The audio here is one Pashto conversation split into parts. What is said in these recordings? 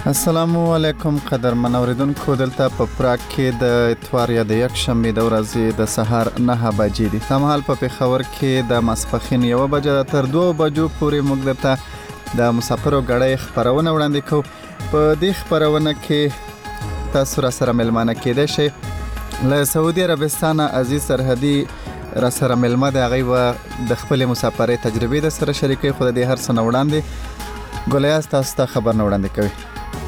السلام علیکم قدرمن اوریدونکو، دلته په پراګ کې د اتوار یا د یکشنبې د ورځې د سهار 9 بجې دي. تمحال په پېښور کې د ماسپښین 1 بجه تر 2 بجو پورې موږ درته د مسافرو غړې خبرونه وړاندې کوو. په دې خبرونه کې تاسو را سره ملمانه کېدئ شئ. له سعودي عربستان عزیز سرحدي را سره ملمه د هغې و د خپل مسافرۍ تجربې د سره شریکوي، خو د دې هر څه نه وړاندې ګلیاس تاسو ته خبر نه وړاندې کوي.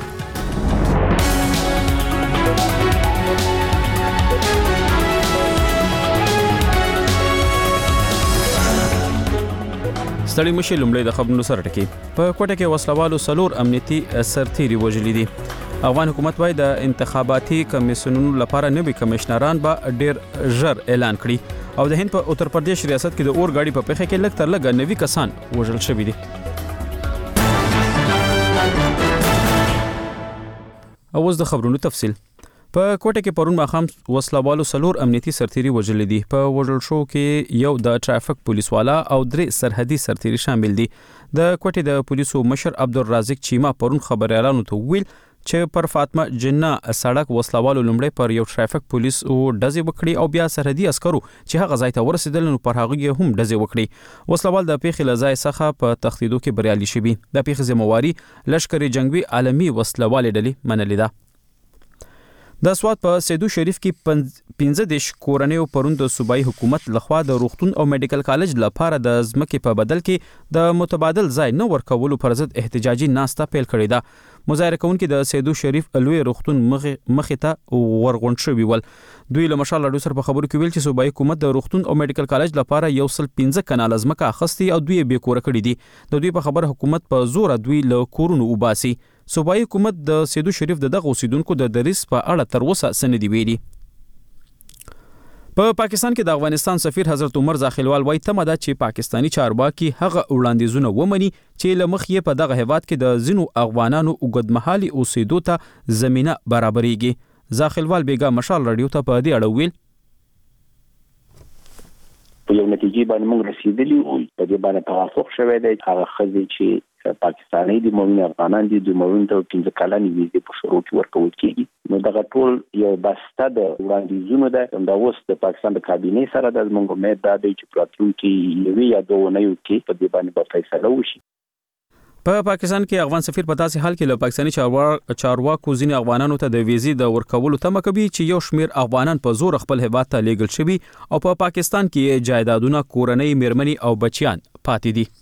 ستړي مشي لومړی د خبرونو سره ټکی. په کوټه کې وسلوالو سلور امنیتي سرتیري وژلي دي. افغان حکومت وايي د انتخاباتي کمیسیونونو لپاره نوي کمشنران به ډیر ژر اعلان کړي. او د هند په اتر پردیش ریاست کې د اور غاډي په پیښه کې لږ تر لږه 90 کسان وژل شوي دي. اوس د خبرونو تفصیل. په کوټه کې پرون ماښام وسلوالو سلور امنیتي سرتیري وژل دي. په وژل شو کې یو د ټرافیک پولیس والا او 3 سرحدي سرتیري شامل دي. د کوټه د پولیسو مشر عبدالرازق چیما پرون خبريالانو ته ویل چې پر فاطمه جنہ سړک وسلوالو لومړی پر یو ټرافیک پولیس او ډزې وکړي او بیا سرحدي عسکرو چې هغه ځای ته ورسېدل نو پر هغه هم ډزې وکړي. وسلوال د پیښې له ځای څخه په تښتېدو کې بریالي شوي. د پیښې ذمہواري لشکر جنگي عالمي وسلوالې ډلې منلې ده. د سوات په سیدو شریف کې 15 کورنیو پرون د صوبایي حکومت لخوا د روغتون او میډیکل کالج لپاره د ځمکې په بدل کې د متبادل ځای نه ورکولو پر ضد احتجاجي ناسته پیل کړې ده. مظاهره کوونکي د سیدو شریف لوی روغتون مخې ته ورغونډ شوي ول. دوی له مشال راډیو سره په خبرو کې ویل چې صوبایي حکومت د روغتون او میډیکل کالج لپاره 115 کناله ځمکه اخیستې او دوی بې کوره کړي دي. د دوی په خبره حکومت په زور دوی له کورونو وباسي. صوبایي حکومت د سیدو شریف د دغه اوسیدونکو د دریس په اړه تر اوسه سندې ویلي. په پاکستان کې د افغانستان سفیر حضرت عمر زاخیلوال وايي تمه ده چې پاکستانی چارواکي هغه وړاندیزونه ومني چې له مخې یې په دغه هیواد کې د ځینو افغانانو اوږدمهالي اوسېدو ته زمینه برابرېږي. زاخیلوال بیګا مشال راډیو ته په دې اړه ویل په یو نتیجې باندې موږ رسیدلی او په دې باندې توافق شوی دی. هغه خزي چې پاکستاني دي موږ افغانان دي د موږ ته 15 کلنې ویزې په شروع کې ورکول کېږي. نو دغه ټول یو بسته د وړاندیزونو ده. دا اوس د پاکستان د کابینې سره د موږ امید ده چې راتلونکي یوې یا دوه نه یو کې په دې باندې به فیصله وشي. په پاکستان کې افغان سفیر په داسې حال کې له پاکستاني چارواکو ځینې افغانانو ته د ویزې د ورکولو تمه کوي چې یو شمیر افغانان په زور خپل هیواد ته لیږل شوي او په پاکستان کې جایدادونه، کورنۍ، میرمنې او بچیان پاتې دي.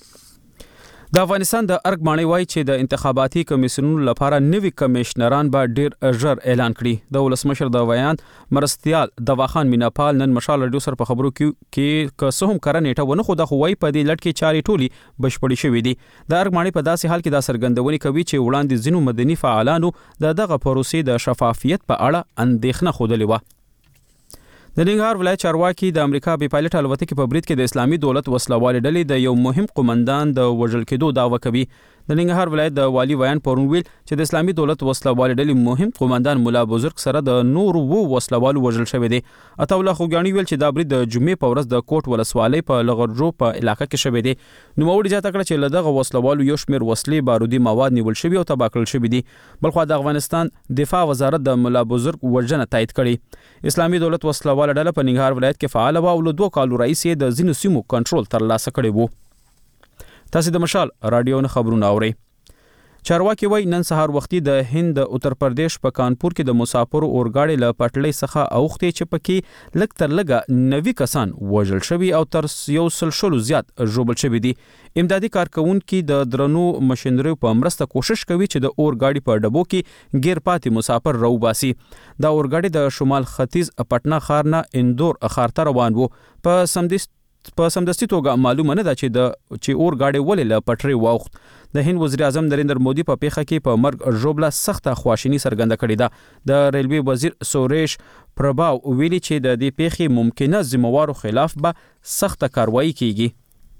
د افغانستان د ارګ ماڼۍ وايي چې د انتخاباتي کمیسیونونو لپاره نوي کمشنران به ډیر ژر اعلان کړي. د ولسمشر د ویان مرستیال دواخان میناپال نن مشال راډیو سره په خبرو کې که څه هم کره نیټه ونه خو د خوای په دې لټ کې چاري ټولي بشپړې شوې دي. د ارګ ماڼۍ په داسې حال کې دا څرګندونې کوي چې وړاندې ځینو مدني فعالانو دغه پروسې د شفافیت په اړه اندېښنه خوده و. د ننګرهار ولایت چارواکي د امریکا بي پایلټ الوتکې په برید کې د اسلامي دولت وسلوالې ډلې د یو مهم قومندان د وژل کېدو دعوه کوي. د ننګرهار ولایت د والی ویان پرون ویل چې د اسلامي دولت وسلوالې ډلې مهم قومندان مولا بزرګ سره د نور وو وسلوالو وژل شوی دی. عطاالله خوګانی ویل چې دا برید د جمعې په ورځ د کوټ ولسوالۍ په لغړجو په علاقې کې شوی دی. نوموړي زیاته کړه چې له دغه وسلوالو یو شمېر وسلې بارودي مواد نیول شوي او تباه کړل شوي دي. بلخوا د افغانستان دفاع وزارت د مولا بزرګ وژنه تایید کړې. اسلامي دولت وسلواله ډله په ننګرهار ولایت کې فعال و او له 2 کالو راهیسې د ځینو سیمو کنټرول ترلاسه کړی وو. تاسو د مشال راډیو نه خبرونه اورئ. چارواکي وايي نن سهار وختي د هند اتر پردیش په کانپور کې د مسافرو اورګاډي له پټلۍ څخه اوختې چې پکې لږ تر لږه 90 کسان وژل شوي او تر 100 زیات ژوبل شوي دي. امدادي کارکونکي د درنو ماشينریو په مرسته کوشش کوي چې د اورګاډي په ډبو کې غیر پاتې مسافر راوباسي. دا اورګاډي د شمال ختیځ پټنا ښار نه اندور ښار ته روان وو. په سمدستي توګه معلومه نه ده چې اورګاډي ولې له پټري واوخت. د هند وزیر اعظم نریندر مودي په پیښه کې په مرګ ژوبله سخته خواشیني څرګنده کړې ده. د ریلوي وزیر سوریش پرباو ویلي چې د دې پیښې ممکنه ذمہوارو خلاف به سخته کاروایی کیږي.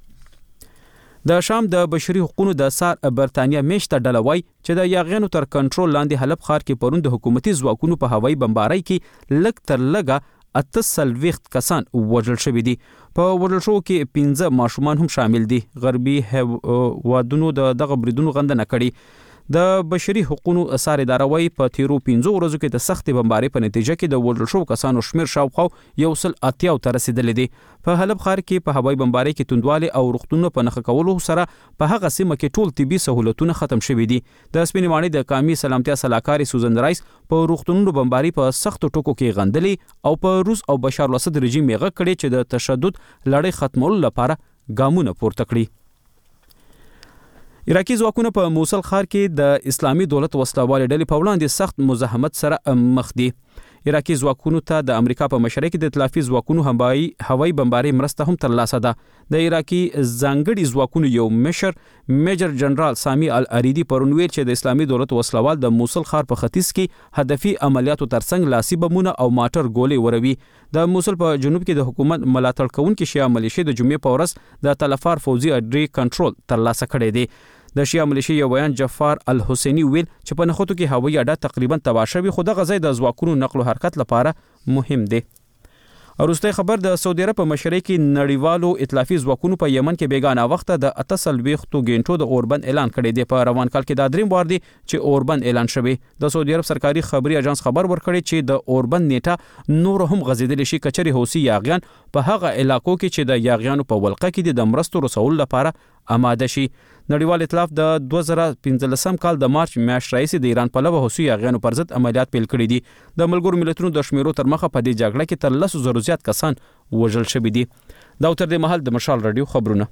د شام د بشري حقوقو د سار برتانیا میشته ډله وایي چې د یاغیانو تر کنټرول لاندې حلب ښار کې پرون د حکومتي ځواکونو په هوایي بمبارۍ کې لږ تر لږه 48 کسان وژل شوي دي. په وژل شو کې 15 ماشومان هم شامل دي. غربي هوادونو دغه بریدونو غندنه کړې. د بشري حقوقو اثار اداره وايي په تیرو 15 ورځو کې د سختې بمبارۍ په نتیجه کې د وژل شوو کسانو شمیر شاوخوا 180 ته رسیدلی دی. په حلب ښار کې په هوایي بمبارۍ کې توندوالی او روغتونونو په نښه کولو سره په هغه سیمه کې ټول طبي سہولتونه ختم شوي دي. د سپینې ماڼۍ د قومي سلامتیا سلاکاري سوزن رایس په روغتونونو بمبارۍ په سختو ټکو کې غندلي او په روس او بشار الاسد رژیم یې غږ کړی چې د تشدد لړۍ ختمولو لپاره ګامونه پورته کړي. عراقي ځواکونه په موصل ښار کې د اسلامي دولت وسلوالې ډلې په وړاندې سخت مزاحمت سره مخ دي. عراقي ځواکونو ته د امریکا په مشرۍ کې د ائتلافي ځواکونو هوایي بمبارۍ مرسته هم ترلاسه ده. د عراقي ځانګړي ځواکونو یو مشر میجر جنرال سامي العریدي پرون ویل چې د اسلامي دولت وسلوال د موصل ښار په ختیځ کې هدفي عملیاتو ترڅنګ لاسي بمونه او ماټر ګولې وروي. د موصل په جنوب کې د حکومت ملاتړ کوونکي شیعه ملیشې د جمعې په ورځ د تلفار فوزي اډري کنټرول ترلاسه کړی دی. د شیعه ملیشې یو بیان جفار الحسینی ویل چې په نخودو کې هوایي اډه تقریبا تباه شوې، خو دغه ځای د ځواکونو نقل و حرکت لپاره مهم دی. وروستی خبر د سعودي عرب په مشرۍ کې نړیوالو ائتلافي ځواکونو په یمن کې بیګانه وخت د 48 غنټو د اوربند اعلان کړی دی. په روان کال کې دا دریم وار دی چې اوربند اعلان شوی. د سعودي عرب سرکاري خبري اژانس خبر ورکړی چې د اوربند نیټه نور هم غزیدلی شي کچري حوثي یاغیان په هغه علاقو کې چې د یاغیانو په ولقه کې د مرستو رسول لپاره آماده شي. نړیوال ائتلاف د 2015 کال د مارچ میاشتې راهیسې د ایران په لور حوثي یاغیانو پر ضد عملیات پیل کړي دي. د ملګرو ملتونو د شمیرو تر مخه په دې جګړه کې تر 100,000 زیات کسان وژل شوي دي. دا تر دې مهال د مشال رادیو خبرونه.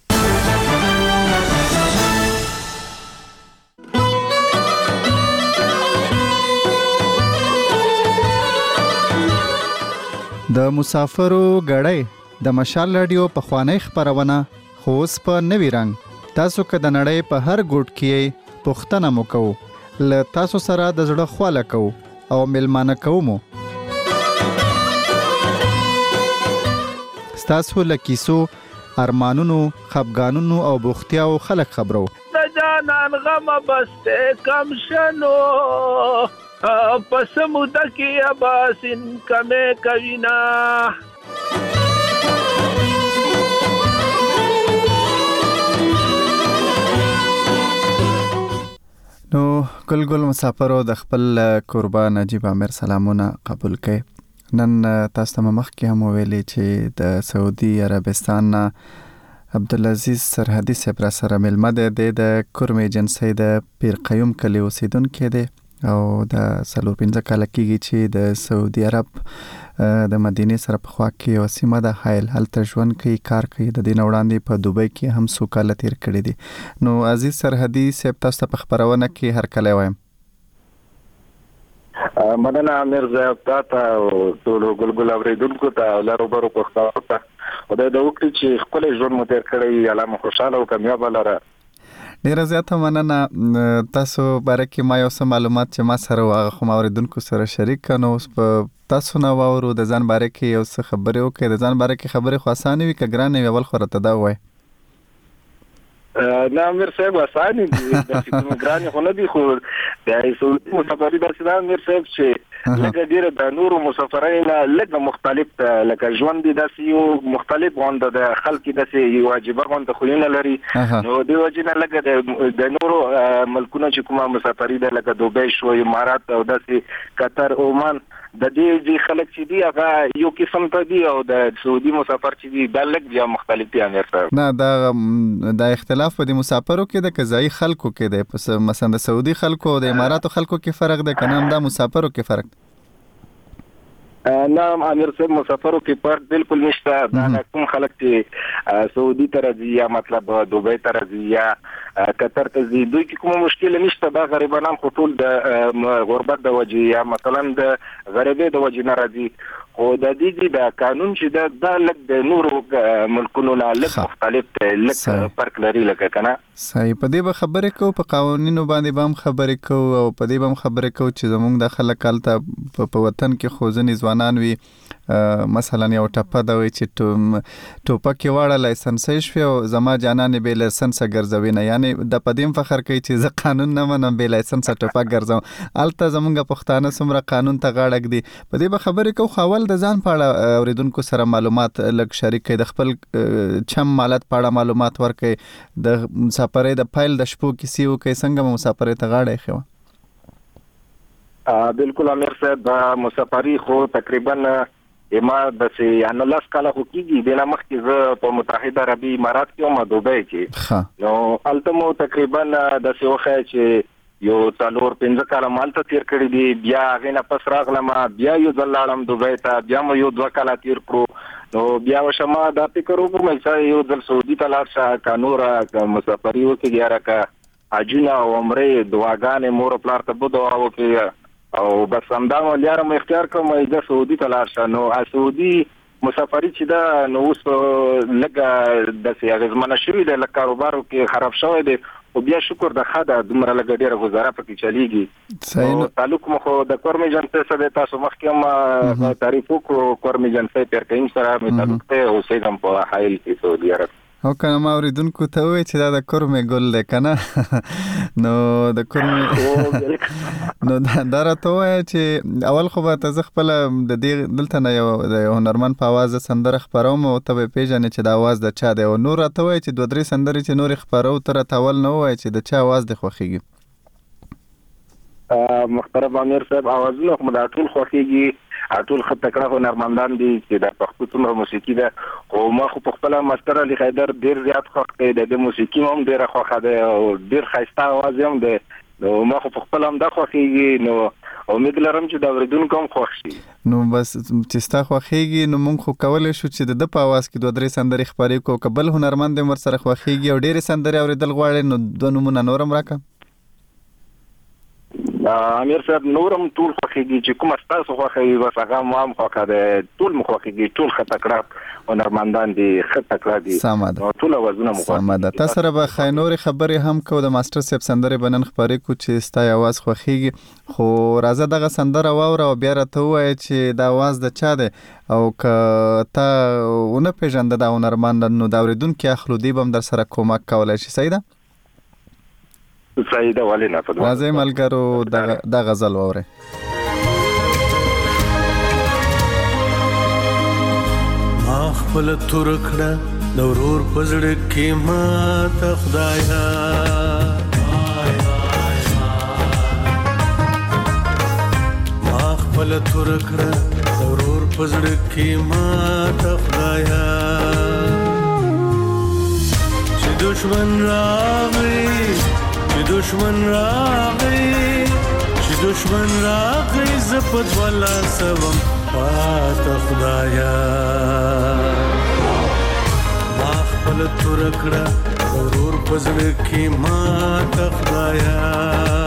د مسافرو غړې د مشال رادیو په خوانی خبرونه خو اوس په نوی رنګ. تاسو که د نړۍ په هر ګوټ کې پوښتنه مو کوو، له تاسو سره د زړه خواله کوو او ملمانه کوو مو. ستاسو له کیسو، ارمانونو، خفګانونو او بوختیاو خلک خبرو. د جانان غم بسته کم شنو پس موده کې اباسین کمه کوینا. نو ګل مسافرو د خپل قربا نجیب عامر سلامونه قبول کړئ. نن تاسو ته مخکې هم ویلي چې د سعودي عربستان عبدالعزیز سرحدي صاحب را سره ملمه دی. د کرم ایجنسۍ د پیر قیوم کلی اوسیدونکی دی او د 45 کاله کېږي چې د سعودي عرب د مدینې سره په خوا کې یو سیمه ده حایل، هلته ژوند کوي، کار کوي. د دې نه وړاندې په دوبۍ کې هم څو کاله تیر کړي دي. نو عزیز سرحدي صاحب تاسو ته په خبرونه کې هر کله وایم. مننه امیر صاحب ته ټول ګلګل اوریدونکو ته لارو برو پښتو ته خدای د وکړي چې خپل ژوند مو تیر کړی علامه خوشاله او کامیاب لاره. ډیره زیاته مننه. تاسو باره کې ما یو څه معلومات چې ما سره هغه خو اوریدونکو سره شریک کړو. اوس په تاسو نه واورو د ځان باره کې یو څه خبرې وکړئ. د ځان باره کې خبرې خو اسانه وي که ګرانې وي؟ اول خو راته دا ووایئ. نه امیر صاحب اسانه دي، د کوم ګرانې خو نه دي، خو د سعودي مسافرۍ داسې ده امیر صاحب چې لکه ډیره د نورو مسافرۍ نه لږ مختلف لکه ژوند دي، داسې یو مختلف غونډه د خلک داسې یو واجبه غونډه خو نه لري. نو د وجنه لکه د نورو ملکونو چې کومه مسافرۍ ده لکه دوبۍ شو، امارات او داسې قطر، عمان، د دې خلک چې دي هغه یو قسم ته دي او د سعودي مسافر چې دي دا لږ بیا مختلف دي امیر صاحب. نه دا اختلاف په دې مسافرو کې د قضایي خلکو کې دی. پس مثلا د سعودي خلکو او د اماراتو خلکو کې فرق دی کنه هم دا مسافرو کې فرق؟ نه امیر صاحب مسافرو کې فرق بالکل نشته. دا کوم خلک چې سعودي ته راځي یا مطلب دوبۍ ته راځي یا قطر ته ځي دوی کې کوم مشکل نشته. دا غریبانان خو ټول د غربت د وجې یا مثلا د غریبۍ د وجې نه راځي، خو د دې د قانون چې دا لږ د نورو ملکونو نه لږ مختلف دی، لږ فرق لري لکه کنه. صحیح. په دې به خبرې کوو، په قوانینو باندې به هم خبرې کوو او په دې به هم خبرې کوو چې زموږ د خلک هلته په وطن کې خو ځینې ځوانان وي مثلا یو ټپه دا وي چې ټوپک واړه لایسنس شوی او زما جانان به لایسنس ګرځوي نه، یعنی د پدیم فخر کوي چې زه قانون نه منم به لایسنس ټوپک ګرځم. الته زمونږ پښتانه سمره قانون ته غاړه ږدي. په دې به خبرې کو خاول د ځان په اړه اوریدونکو سره معلومات لږ شریک کړي، د خپل چم مالت په اړه معلومات ورکړي، د مسافرې د فایل د شپو کیسې وکړي، څنګه مسافرې ته غاړه یې خو. بالکل امیر صاحب مسافری خو تقریبا ما د سي انلاس کاله خو کیږي د مخکې زه په متحده عربی امارات کې او دوبۍ کې نو التمو تقریبا د سي وخه چې یو 4-5 کاله مالته تیر کړی دی، بیا غینه پس راغلم، بیا یو ځلالم دوبۍ ته، بیا مو یو 2 کاله تیر کړو، نو بیا وشما د فکر وکړم چې یو ځل سعودي ته لاړ شه کانورا مسافری وکړي یاره کا اجونه او عمره دعاګانې مور پلار ته بده او کې او بس همدام لیارم اختیار کوم د سعودي ته لاړ شه. نو سعودي مسافری چې دا نو اوس لګه د سیاغ زمانه شوی د کاروبار کې خراب شوی دی او بیا شکر د خاطر دمر لګ ډیره گزاره پکې چلیږي. تعلق مخ د کورمي جنته سره تاسو مخکې ما تعریف کو کورمي جنته پر کین سره مې تعلق ته او سیدم په حایل کې سعودي عرب او کنه ما اوریدونکو ته وای چې دا د کورمې ګل دی کنه نو د کورمې نو دا راته وای چې اول خو به تاسو خپل د دې دلته نه یو د هنرمن په आवाज سندره خبروم او ته پیژنې چې دا आवाज د چا دی او نور راته وای چې 2-3 سندرې چې نور خبرو تر تاول نه وای چې د چا आवाज دی خوخیږي. محترم امیر صاحب اوازونه خو د ټول خوخیږي، ټول خط کړه هنرمندان دي چې د پښتو څومره موسیقي ده او ما خو په خپل ماستر علي حیدر ډیر زیات خوښ دی، د موسیقي هم ډیر خوښه ده او ډیر ښایسته आवाज هم ده، نو ما خو په خپل هم د خوښيږي، نو امید لرم چې دا اوریدونکو هم خوښ شي. نو بس چې ستا خوښيږي نو مونږ خو کولای شو چې د په आवाज کې 2-3 سندرې خبرې کو قبل هنرمند مر سره خوښيږي او ډیر سندرې اوریدل غواړي نو دوه نمونه نورم راکا. امیر صاحب نورم ټول خوښيږي چې کوم تاسو خوښوي بس هغه ما هم خوښه ده، ټول مخوښيږي، ټول خطا کړه هنرمندان دي خطا کړه دي نو ټول وزنه مخوښه. تاسو سره به خاینور خبرې هم کو د ماستر صاحب سندره بنن خبرې کو چې ستا आवाज خوښيږي، خو راځه دغه سندره واوره او بیا راته وای چې دا आवाज د چا ده او که تا ونه پیژند د هنرمند نو دا اوریدونکو اخلو دی بم در سره کومک کولای شي. سیده سیده ولینا په راځي ملګرو د غزل وره. خپل تور کړه د ورور پزړ کې ما ته خدایا ما خپل تور کړه د ورور پزړ کې ما ته خدایا چې دشمن راغی چې دشمن راغی زپد ولا سوم پاته خدایا ما خپل تور کړه ورور پزړ کې ما ته خدایا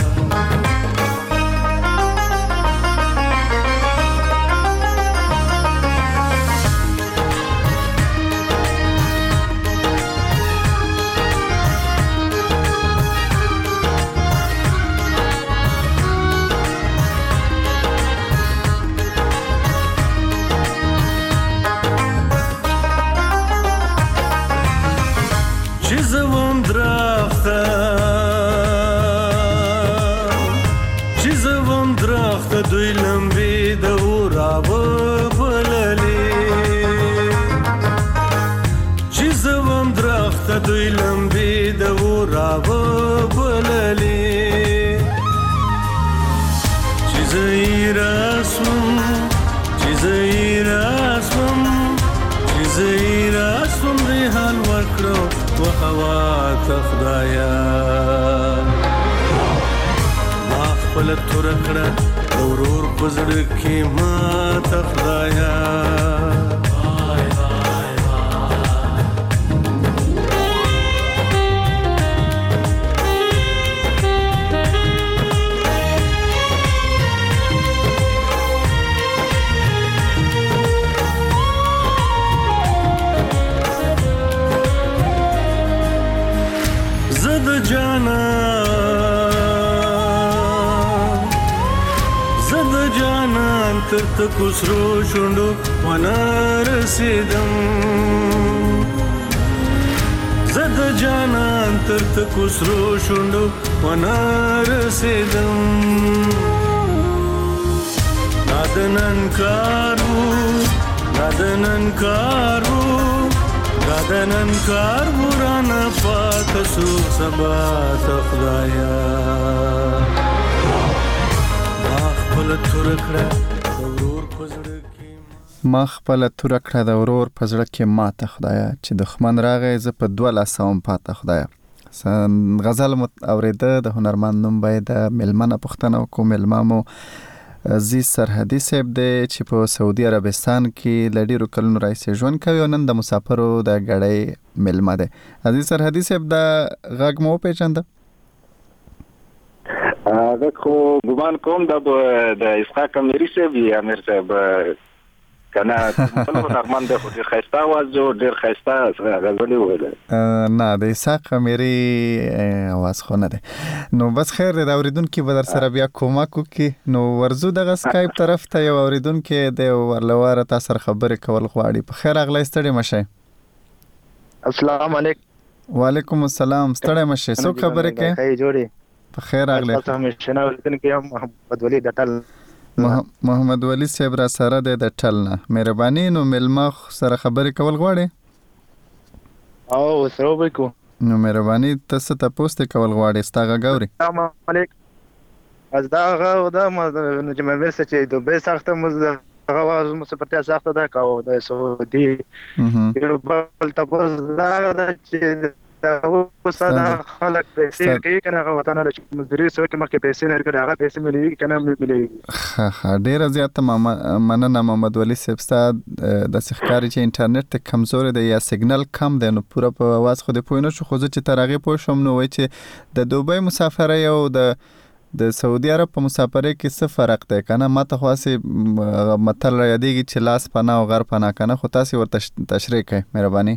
دوی لمبي د اوراب بللي چې زوم درخت دوی لمبي د اوراب بللي چې زیراسم ریحان ورکړو و هوا ته خدایا ما خپل تور کړه ورور پزړ کې ما ته خدایا زد جانان تر تکو سرو شونډو ونه رسیدم زد جانان تر تکو سرو شونډو ونه رسیدم نادنن کارو رانا پاتسو سبا تخدایا ما خپل تور کړه د ورور پزړه کې ما ته خدایا چې دښمن راغی زه په 12 پاته خدایا. غزل اوریده د هنرمند نوم باید ملمنه پښتنه کو ملمامو عزیز سرحدي صاحب دی چې په سعودي عربستان کې لډیرو کلونو راځي ژوند کوي او نن د مسافرو د غړې ملمه دی. عزیز سرحدي صاحب دا غږ مو پیژنده؟ زه خو ګمان کوم د اسحاق اميري صاحب یا امیر صاحب کنه په نغمن د خو خسته आवाज جو ډیر خسته غزلې ویل نه د اسحاق اميري आवाज خو نه ده. نو بس خیر د اوریدونکو به در سره بیا کومک وکي. نو ورزو د سکایپ طرف ته یو اوریدونکو د ورلواره تاسو خبرې کول غواړي. په خیر اغلی ستړي مشه. السلام علیکم. وعلیکم السلام. ستړي مشه. څو خبرې کې؟ خیر جوړي. په خیر اغلی. تاسو همیشه نو اوریدونکو محمد ولی دټل محمد ولی صاحب را سره د ټلنه مهرباني. نو ملما سره خبرې کول غواړي؟ او سره وکړو. نو مهرباني تاسو ته پوسټ کول غواړي ستاغه ګوري. السلام علیکم. از دا مې چې دوبه سخته مزه غواز مسافرته سخته ده کاو د سعودي یو بل تاسو دا چې وساده خلک پیسې کوي کنه وطن له مزدوري سره کې مخکې پیسې نه کړي هغه پیسې ملي کنه ملي. ها ډیر زیات مننه محمد ولی صاحب ستاسو د سخکاري چې انټرنیټ ته کمزوري دی یا سیګنال کم دی نو پوره په आवाज خو دې پوه نه شو. خو چې ترغه پوه شوم نو وای چې د دوبۍ مسافرۍ او د سعودي عرب په مسافرۍ کې څه فرق دی کنه؟ ماته خاصه متل را یادېږي چې لاس پناه او غر پناه کنه. خو تاسو ورته تشریح کړئ مهرباني.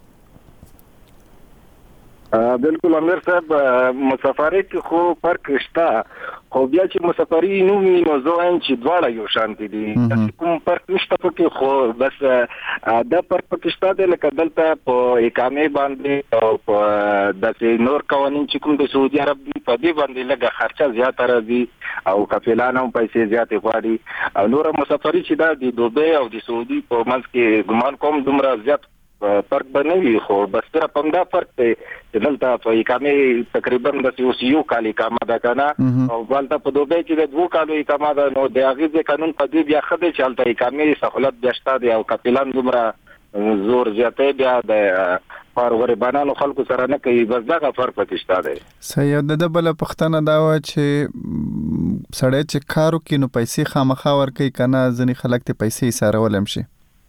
بالکل امیر صاحب مسافرۍ کې خو فرق شته خو بیا چې مسافرۍ نو نو زوین چې دواړه یو شان دي کوم فرق نشته پکې خو بس دا فرق پکې شته لکه دلته په اقامه باندې او په داسې نور قوانين چې کوم د سعودي عرب په دې باندې لږه خرچه زیاته راځي او کفیلانه هم پیسې زیاتې غواړي او نور مسافرۍ چې دا د دوبۍ او د سعودي په منځ کې ګمان کوم دومره زیات فرق بنوي خو بس تر په دا فرق دی چې دلته په اقامه تقریبا د یو کال اقامه ده کنه او ولته په دوبۍ کې د 2 کالو اقامه ده. نو د هغه د قانون په دې بیا خدای چلته اقامه سہولت بشتا دی او کپیلان دومره زور زیاتې بیا د پرور بانانو خلکو سره نه کوي. بس دا فرق پکې شته دی. صحیح د بل پښتنه دا و چې سړی چې کارو کې نو پیسې خامخا ور کوي کنه ځنی خلک ته پیسې سره ولم شي.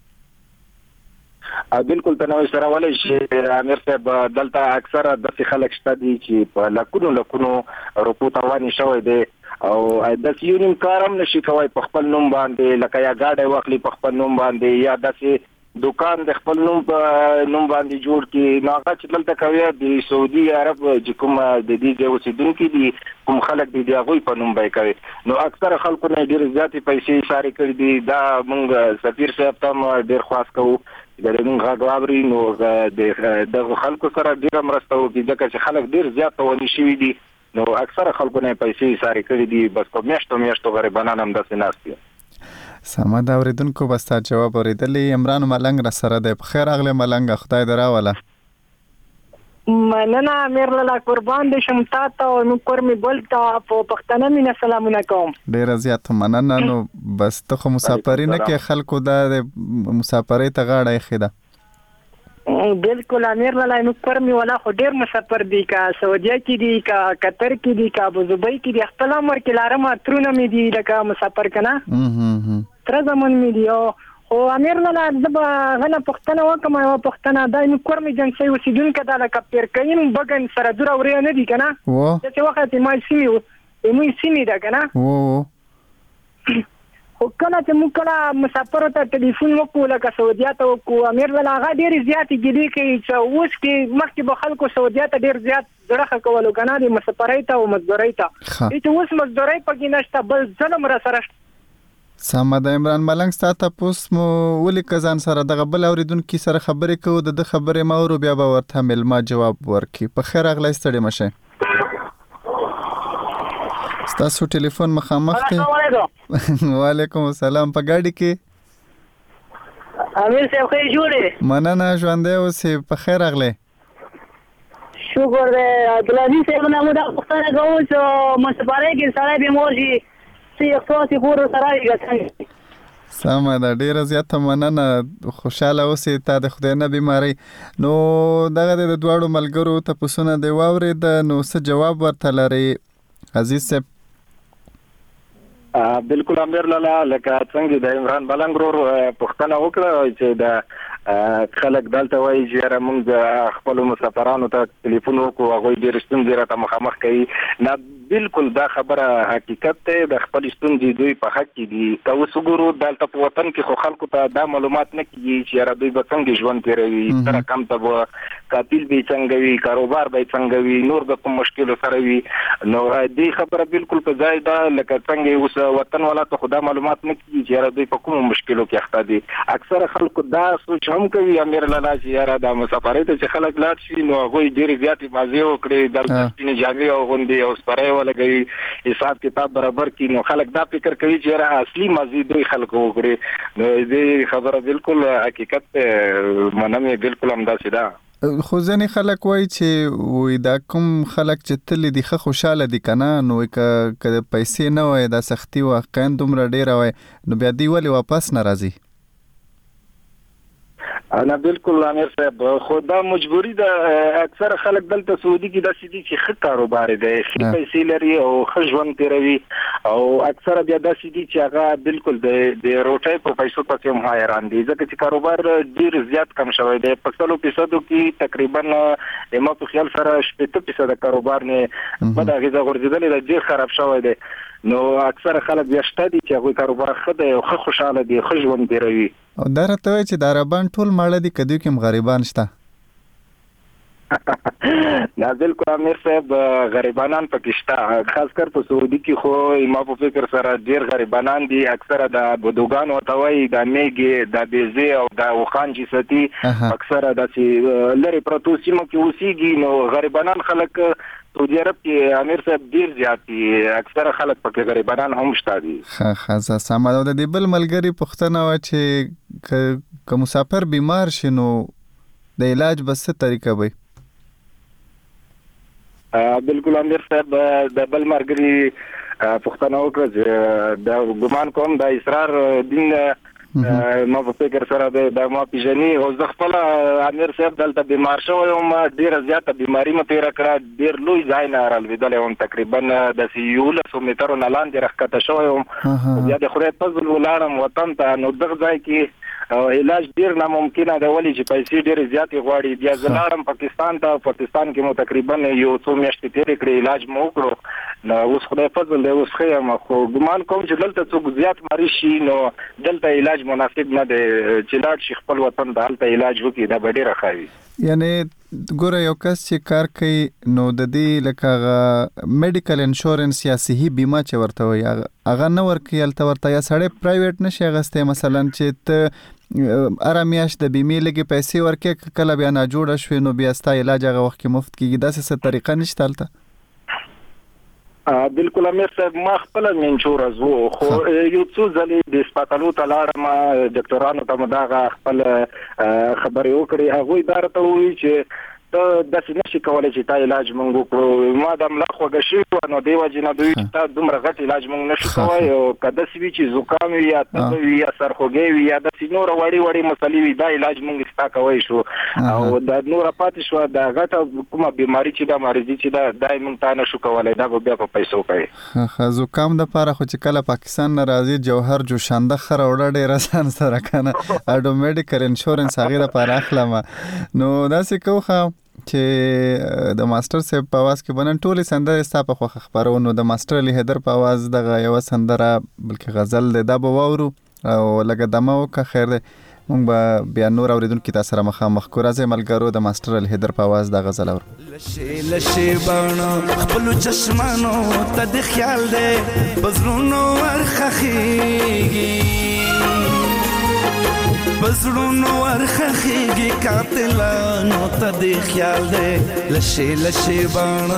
بالکل تنوي سره ولې شي امیر صاحب دلته اکثره د خلک شته دي چې په لکونو روپو تواني شوی دی او د یونیم کارم نشي کوي په خپل نوم باندې لکه یا گاډي واخلي په خپل نوم باندې یا داسې دکان د خپل نوم باندې جوړ کی ناغه چې دلته کوي د سعودي عرب چې کوم د دې اوسیدونکو دي کوم خلک دي هغه په نوم باندې کوي. نو اکثره خلکو نه ډیر زیاتې پیسې اشاره کړې دي. دا موږ سفیر صاحب ته ډیر خاص کوو د موږ غواړي نو د خلکو سره ډیر مرسته وکړي ځکه چې خلک ډیر زیات ونی شوي دي. نو اکثره خلکو نه پیسې اشاره کړې دي بس په میاشتو غریبانان هم داسې ناشتي. سمه دا اوریدونکو بس تا جواب اوریدلی. عمران ملنګ را سره دی. په خیر اغلی ملنګ خدای دراوله. مننه امیر لاله قربان دې شم تاسو نو کورمي بولتا په پښتنه مینه سلامونه کوم. ډیر زیات مننه. نو بس ته خو مسافرې نه کې خلکو دا مسافرې ته غاړه خېده. بالکل امیر لاله نو کورمي ولا خو ډیر مسافر دي کا سعودي کې دي کا قطر کې دي کا ابوظبي کې دي خپل عمر کې لارم ترونه مې دي لکه مسافر کنه تر زمون مې دي او امیر لاله د غنه پښتنه وکم او پښتنه دای نو کورمي جنسي وسیدونکو د لکه پرکین بغن سره دور اوري نه دي کنه چې وخت ما سیمي دا کنه خو کله چې موږ کله مسافر ته ټلیفون وکړو لکه سعودي ته وکړو امیر لاله هغه ډېر زیات ګیدي کوي چې اوس کې مخکې به خلکو سعودي ته ډېر زیات زړه کولو کنه د مسافرۍ ته او مزدورۍ ته چې اوس مزدورۍ پکې نشته بل ظلم را سره سمه د عمران ملنګ ستاسو پوس مو ولې کزان سره دغه بل اوریدونکو سره خبرې کوو د خبرې ما ورو بیا به ورته ملما جواب ورکړي. په خیر اغلی ستړي مشه. ستاسو ټلیفون مخامخ دی. وعلیکم السلام. په ګاډي کې امیر صاحب خیر جوړه مننه ژوندې اوسې. په خیر اغلی. شکر دی. عبدالعزیز صاحب نه مو دا پوښتنه کوو چې مسافرۍ کې سړی بیمار شي چې احساسي کور سره یې سمه ده. ډیره زیاته مننه. خوشاله اوسې. تا د خدای نه بیماری. نو دغه د دواړو ملګرو تپوسونه دی واورېده، نو څه جواب ورته لري عزیز صاحب؟ بالکل امیر لالا، لکه څنګه د عمران ملنګ ورور پوښتنه وکړه چې د خلک دلته وایي چې یاره موږ د خپلو مسافرانو ته ټلیفون وکړو، هغوی ډېرې ستونزې راته مخامخ کوي. نه، بالکل دا خبره حقیقت دی. د خپل ستونزې دوی په حق کې دي. که اوس وګورو دلته په وطن کې خو خلکو ته دا معلومات نه کېږي چې یاره دوی به څنګه ژوند تېروي، څه رقم ته به قاتل به یې څنګه وي، کاروبار به یې څنګه وي، نور به کوم مشکلو سره وي. نو دې خبره بالکل په ځای ده. لکه څنګه اوس وطن والا ته خو دا معلومات نه کېږي چې یاره دوی په کومو مشکلو کې اخته دي. اکثره خلکو دا سوچ هم کوي امیر لالا چې یاره دا مسافرۍ ته چې خلک لاړ شي نو هغوی ډېرې زیاتې مازې وکړي، دلته سپینې جامې واغوندي او سپری ولګوي، حساب کتاب برابر کړي. نو خلک دا فکر کوي چې یاره اصلي مازې دوی خلکو وکړي. نو دې خبره بالکل حقیقت منم بالکل همداسې ده. خو ځینې خلک وایي چې وایي دا کوم خلک چې تللی دي ښه خوشحاله دي که نه، نو که پیسې نه وای دا سختي واقعا دومره ډېره وای نو بیا دوی ولې واپس نه راځي؟ نه بالکل امیر صاحب، خو دا مجبوری ده. اکثر خلک دلته سعودي کې داسې دي چې ښه کاروبار دی، ښه پیسې لري او ښه ژوند تېروي، او اکثره بیا داسې دي چې هغه بالکل د روټۍ په پیسو پسې هم حیران دي، ځکه چې کاروبار ډېر زیات کم شوی دی. په 100% کې تقریبا ما په خیال سره 80% کاروبار نه بد اغېزه غورځېدلې ده، ډېر خراب شوی دی. نو اکثره خلک بیا شته دي چې هغوی کاروبار ښه دی او ښه خوشحاله دي، ښه ژوند تېروي. او دا راته وایي چې د عربان ټول ماړه دي، که دوی کې هم غریبان شته؟ نه بالکل امیر صاحب، غریبانان پکې شته، خاص کر په سعودي کې خو ما په فکر سره ډېر غریبانان دي. اکثره د بدوګانو ورته وایي، د میږې، د بیزې او د اوښان چې ساتي، اکثره داسې لرې پرتو سیمو کې اوسېږي. نو غریبانان خلک سعودي عرب کې امیر صاحب ډېر زیات دي، اکثره خلک پکې غریبانان هم شته دي. ښه سمه ده. د دې بل ملګري پوښتنه وه چې که مسافر بیمار شي نو د علاج به څه طریقه وي؟ بالکل امیر صاحب، د بل ملګري پوښتنه وکړه چې د ګمان کوم د اسرار دین ما په فکر سره د ما پیژني، او زه خپله امیر صاحب دلته بیمار شوی یم، ډېره زیاته بیماري مې تېره کړه، ډېر لوی ځای نه رالوېدلی یم، تقریبا داسې 11 مترو نه لاندې راښکته شوی یم. بیا د خدای فضل ولاړم وطن ته. نو دغه ځای کې علاج ډېر ناممکنه ده، ولې چې پیسې ډېرې زیاتې غواړي. بیا زه لاړم پاکستان ته، پاکستان کې مو تقریبا یو څو میاشتې تېرې کړې، علاج مو وکړو. نو اوس خدای فضل دی، اوس ښه یم. خو ګمان کوم چې دلته څوک زیات مریض شي نو دلته علاج مناسب نه دی، چې لاړ شي خپل وطن ته، هلته علاج وکړي، دا به ډېره ښه وي. یعنې ګوره یو کس چې کار کوي نو د دې لکه هغه میډیکل انشورنس یا صحي بیمه چې ورته وایي هغه نه ورکوي هلته ورته، یا سړی پرایویټ نشي اخیستی مثلا چې ته هره میاشت د بیمې لږې پیسې ورکوې، کله بیا ناجوړه شوې نو بیا ستا علاج هغه وخت کې مفت کېږي، داسې څه طریقه نشته هلته؟ بالکل امیر صاحب، ما خپله منشوره زو، خو یو څو ځلې د اسپاتالو ته لاړم، ډاکټرانو ته مو دغه خپل خبرې وکړې، هغوی دا راته ووایي چې ته داسې نشي کولی چې تا علاج مونږ وکړو. ما د ملا خوږه شوې وه، نو دې وجې نه دوی چې تا دومره غټ علاج مونږ نشو کوی، او که داسې وي چې زکام وي یا تبه وي یا سرخوږی وي یا داسې نوره وړې وړې مسلې وي، دا علاج مونږ ستا کوی شو. او دا نوره پاتې شوه د غټه کومه بیماري چې دا مریضي چې دا یې مونږ تا نشو کولی، دا به بیا په پیسو کوي. زکام دپاره خو چې کله پاکستان نه راځي جوهر جوشانده ښه راوړه ډېره ځان سره که نه اډو میډیکل انشورنس هغې دپاره اخلمه. نو داسې کوو ښه چې د ماسټر صاحب په اواز کې بنن ټولې سندرې ستا په خوښه خپرو، نو د ماسټر علي حیدر په اواز دغه یوه سندره بلکې غزل دی دا به واورو او لږه دمه وکړه. خیر دی، مونږ به بیا نور اوریدونکو تاسو سره مخامخ کو. راځي ملګرو د ماستر الهیدر په आवाज د غزل اور لشي باڼو خپل چشمانو ته د خیال دې بزرونو ورخخيږي بزرونو ورخخيږي قاتلانو ته د خیال دې لشي باڼو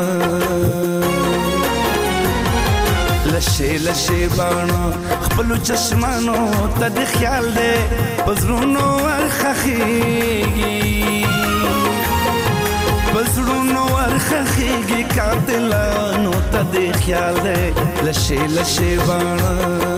لشي باڼو خپل چشمانو ته د خیال دې بزرونو ورخخيږي بزرونو ورخخيږي قاتلانو ته د خیال دې لشي باڼو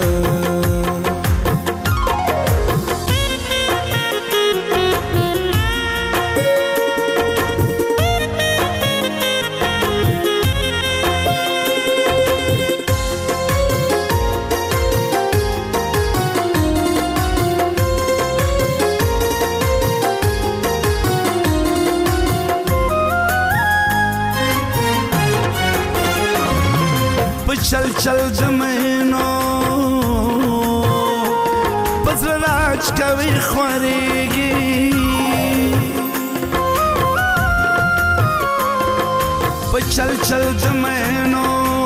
चल जमैनो पजल राज कवि ख्वारेगी चल जमैनो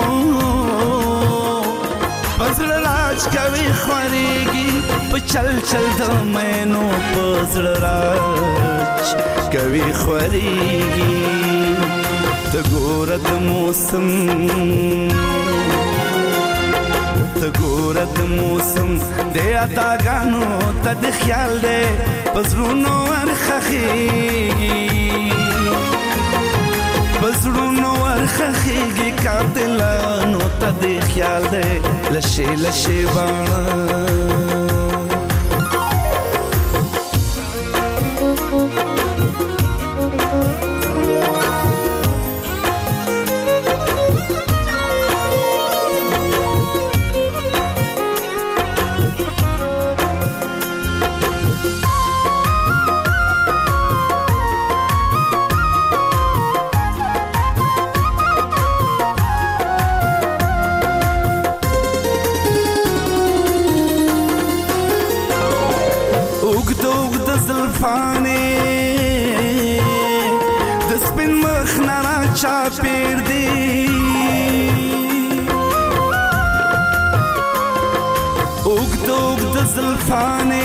पजल राज कवि ख्वारेगी चल जमैनो पजल राज कवि ख्वारेगी तगोरद मौसम تګورد موسم د اتاګانو ته د خیال دې بزرونو ورخخيږي بزرونو ورخخيږي قاتلانو ته د خیال دې لشي باڼو چاپیر دی اوگد زلفانه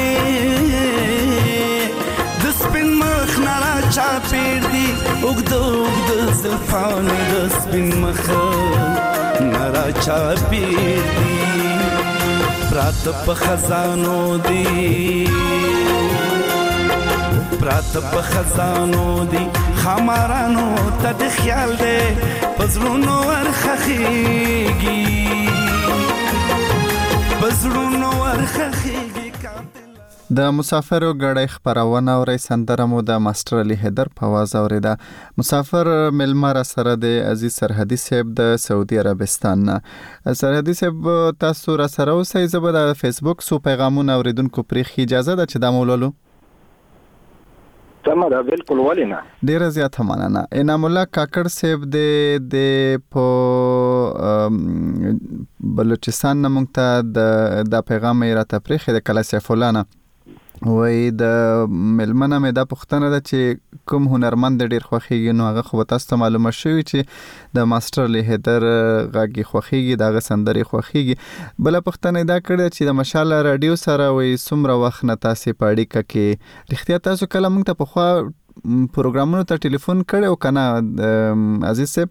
دسپین مخ نرا چاپیر دی اوگد زلفانه دسپین مخ نرا چاپیر دی پرات په خزانو دی پرات په خزانو دی خمارانو ته د خیال دې بزرونو ورخخيږي بزرونو ورخخيږي. د مسافرو غړې خبرونه اوري سندره مو د ماستر الهیدر په आवाज اوریدا. مسافر ملمر سره د عزیز سرحدي صاحب د سعودي عربستان نه. سرحدي صاحب تاسو را سره اوسئ. زه به د فیسبوک سو پیغامونه اوریدونکو پرې اجازه ده چې دا مولولو سمه ده بالکل ولینا ډیر زیات مننه. انعام الله کاکړ صاحب د په بلوچستان نه مونږ ته د پیغام یې راته پرېښی د کلاسیا فلانه وای د ملمنه مې دا پوښتنه ده چې کوم هنرمند ډیر خوښیږي نو هغه خو تاسو ته معلومه شوی چې د ماستر الهیدر غږی خوښیږي دغه سندري خوښیږي. بل پوښتنه دا کړې چې د مشال رادیو سره وای څومره وخت نه تاسو پاړی کې رښتیا تاسو کله موږ ته په خوا پروګرامونو ته ټلیفون کړو کنه عزیز صاحب؟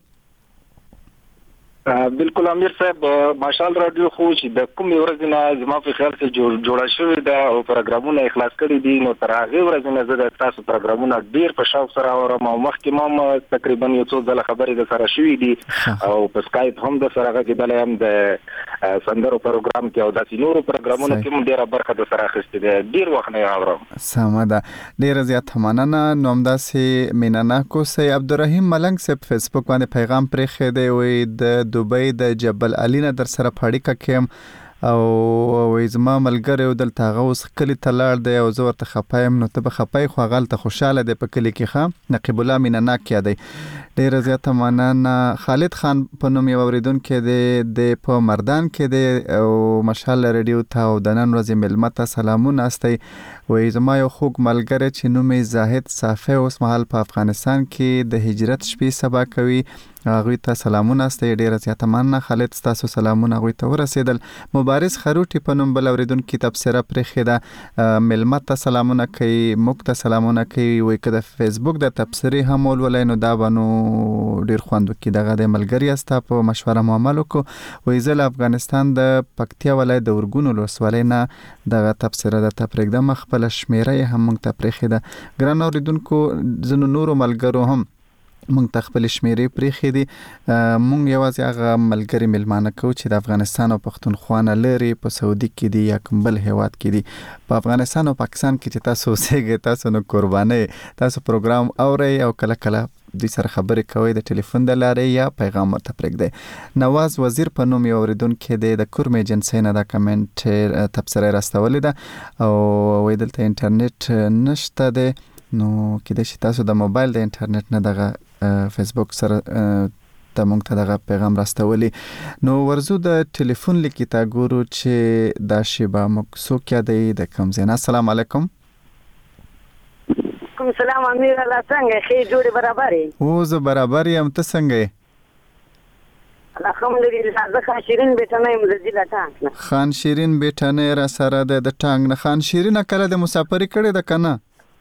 بالکل امیر صاحب ماشال رادیو خو چې د کوم ورځ نه زما په خیال کې جوړه شوې ده او پروګرامونه اخلاص کړي دي نو تر هغه ورځ نه زه د تاسو پروګرامونه ډیر په شوق سره اورم او مخکې ما تقریبا یو څو ځله خبرې د سره شوې دي او په سکایپ هم د سره غږیدل هم د سندرو پروګرام کې او د نورو پروګرامونو کې هم ډیره برخه د سره اخیستې ده ډیر وخت نه اورم. سمه ده ډیره زیات مننه. نومداسې مینانا کو سي عبدالرحیم ملنګ صاحب فیسبوک باندې پیغام پرې خېده وي د دوبۍ د جبل علي نه در سره پاړیکه کېم او زما ملګری دلته هغه اوس کلی ته لاړ دی او زه ورته خپایم نو ته به خپای خو غلطه خوشاله دی په کلی کې ښه نقیب الله مینناک یادی ډیر زیاته مننه. خالد خان په نوم یو اوریدونکو د په مردان کې د او مشال رادیو ته او د نن ورځې ملمه ته سلامونه استي. وای زما یو خوږ ملګری چې نوم یې زاهد صافی اوس مهال په افغانستان کې د هجرت شپې سبا کوي. هغوی ته سلامونه استي. ډیر زیاته مننه خالد، تاسو سلامونه هغوی ته ورسېدل. مبارز خروټي په نوم بل اوریدونکو تبصره پرې خېده ملمه ته سلامونه کوي، موږ ته سلامونه کوي. وای که د فیسبوک د تبصرې هم ولولای نو دا بنو ډیر خوند وکي. دغه د ملګری استا په مشوره معاملو کو. وای زه له افغانستان د پکتیا ولایت د ورګونو ولسوالۍ نه دغه تبصره د تپریږدم خپل شمیره هم موږ ته پرې خېده. ګران اوریدونکو زنو نورو ملګرو هم مونږ ته خپل شمیرې پرېښې دي. مونږ یوازې هغه ملګري ملمانه کوو چې د افغانستان او پښتونخوا نه لري په سعودي کې دي یا کوم بل هیواد کې دي. په افغانستان او پاکستان کې چې تاسو اوسېږئ تاسو نو قربانئ، تاسو پروګرام اورئ او کله کله دوی سره خبرې کوي د ټلیفون د لارې یا پیغام ورته پرېږدئ. نواز وزیر په نوم یو اوریدونکی دی د کورم ایجنسۍ نه دا کمنټ تبصره راستولې ده او وایي دلته انټرنیټ نشته دی نو کېدای شي تاسو د موبایل د انټرنیټ نه دغه فیسبوک سره ته موږ ته دغه پیغام راستولی. نو ورزو د ټلیفون لیکې ته ګورو چې دا شیبه موږ څوک یادوي د کوم ځای نه. السلام علیکم. کوم سلام امیر الله، څنګه ښې جوړې برابرې؟ او زه برابر یم، ته څنګه یې؟ الحمدلله. زه خان شیرین بیټنه یم د ضلع ټانګ نه. خان شیرین بیټنه را سره د ټانګ نه. خان شیرین کله د مسافرۍ کړې ده کنه؟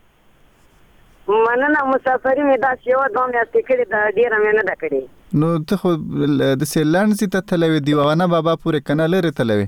مننه، مسافرۍ مې داسې یو دوه میاشتې کړې ده، ډېره مې نه ده کړې. نو ته خو د سیلانډ ته تلوي دیوانه بابا پورې کنه لرې تلوي؟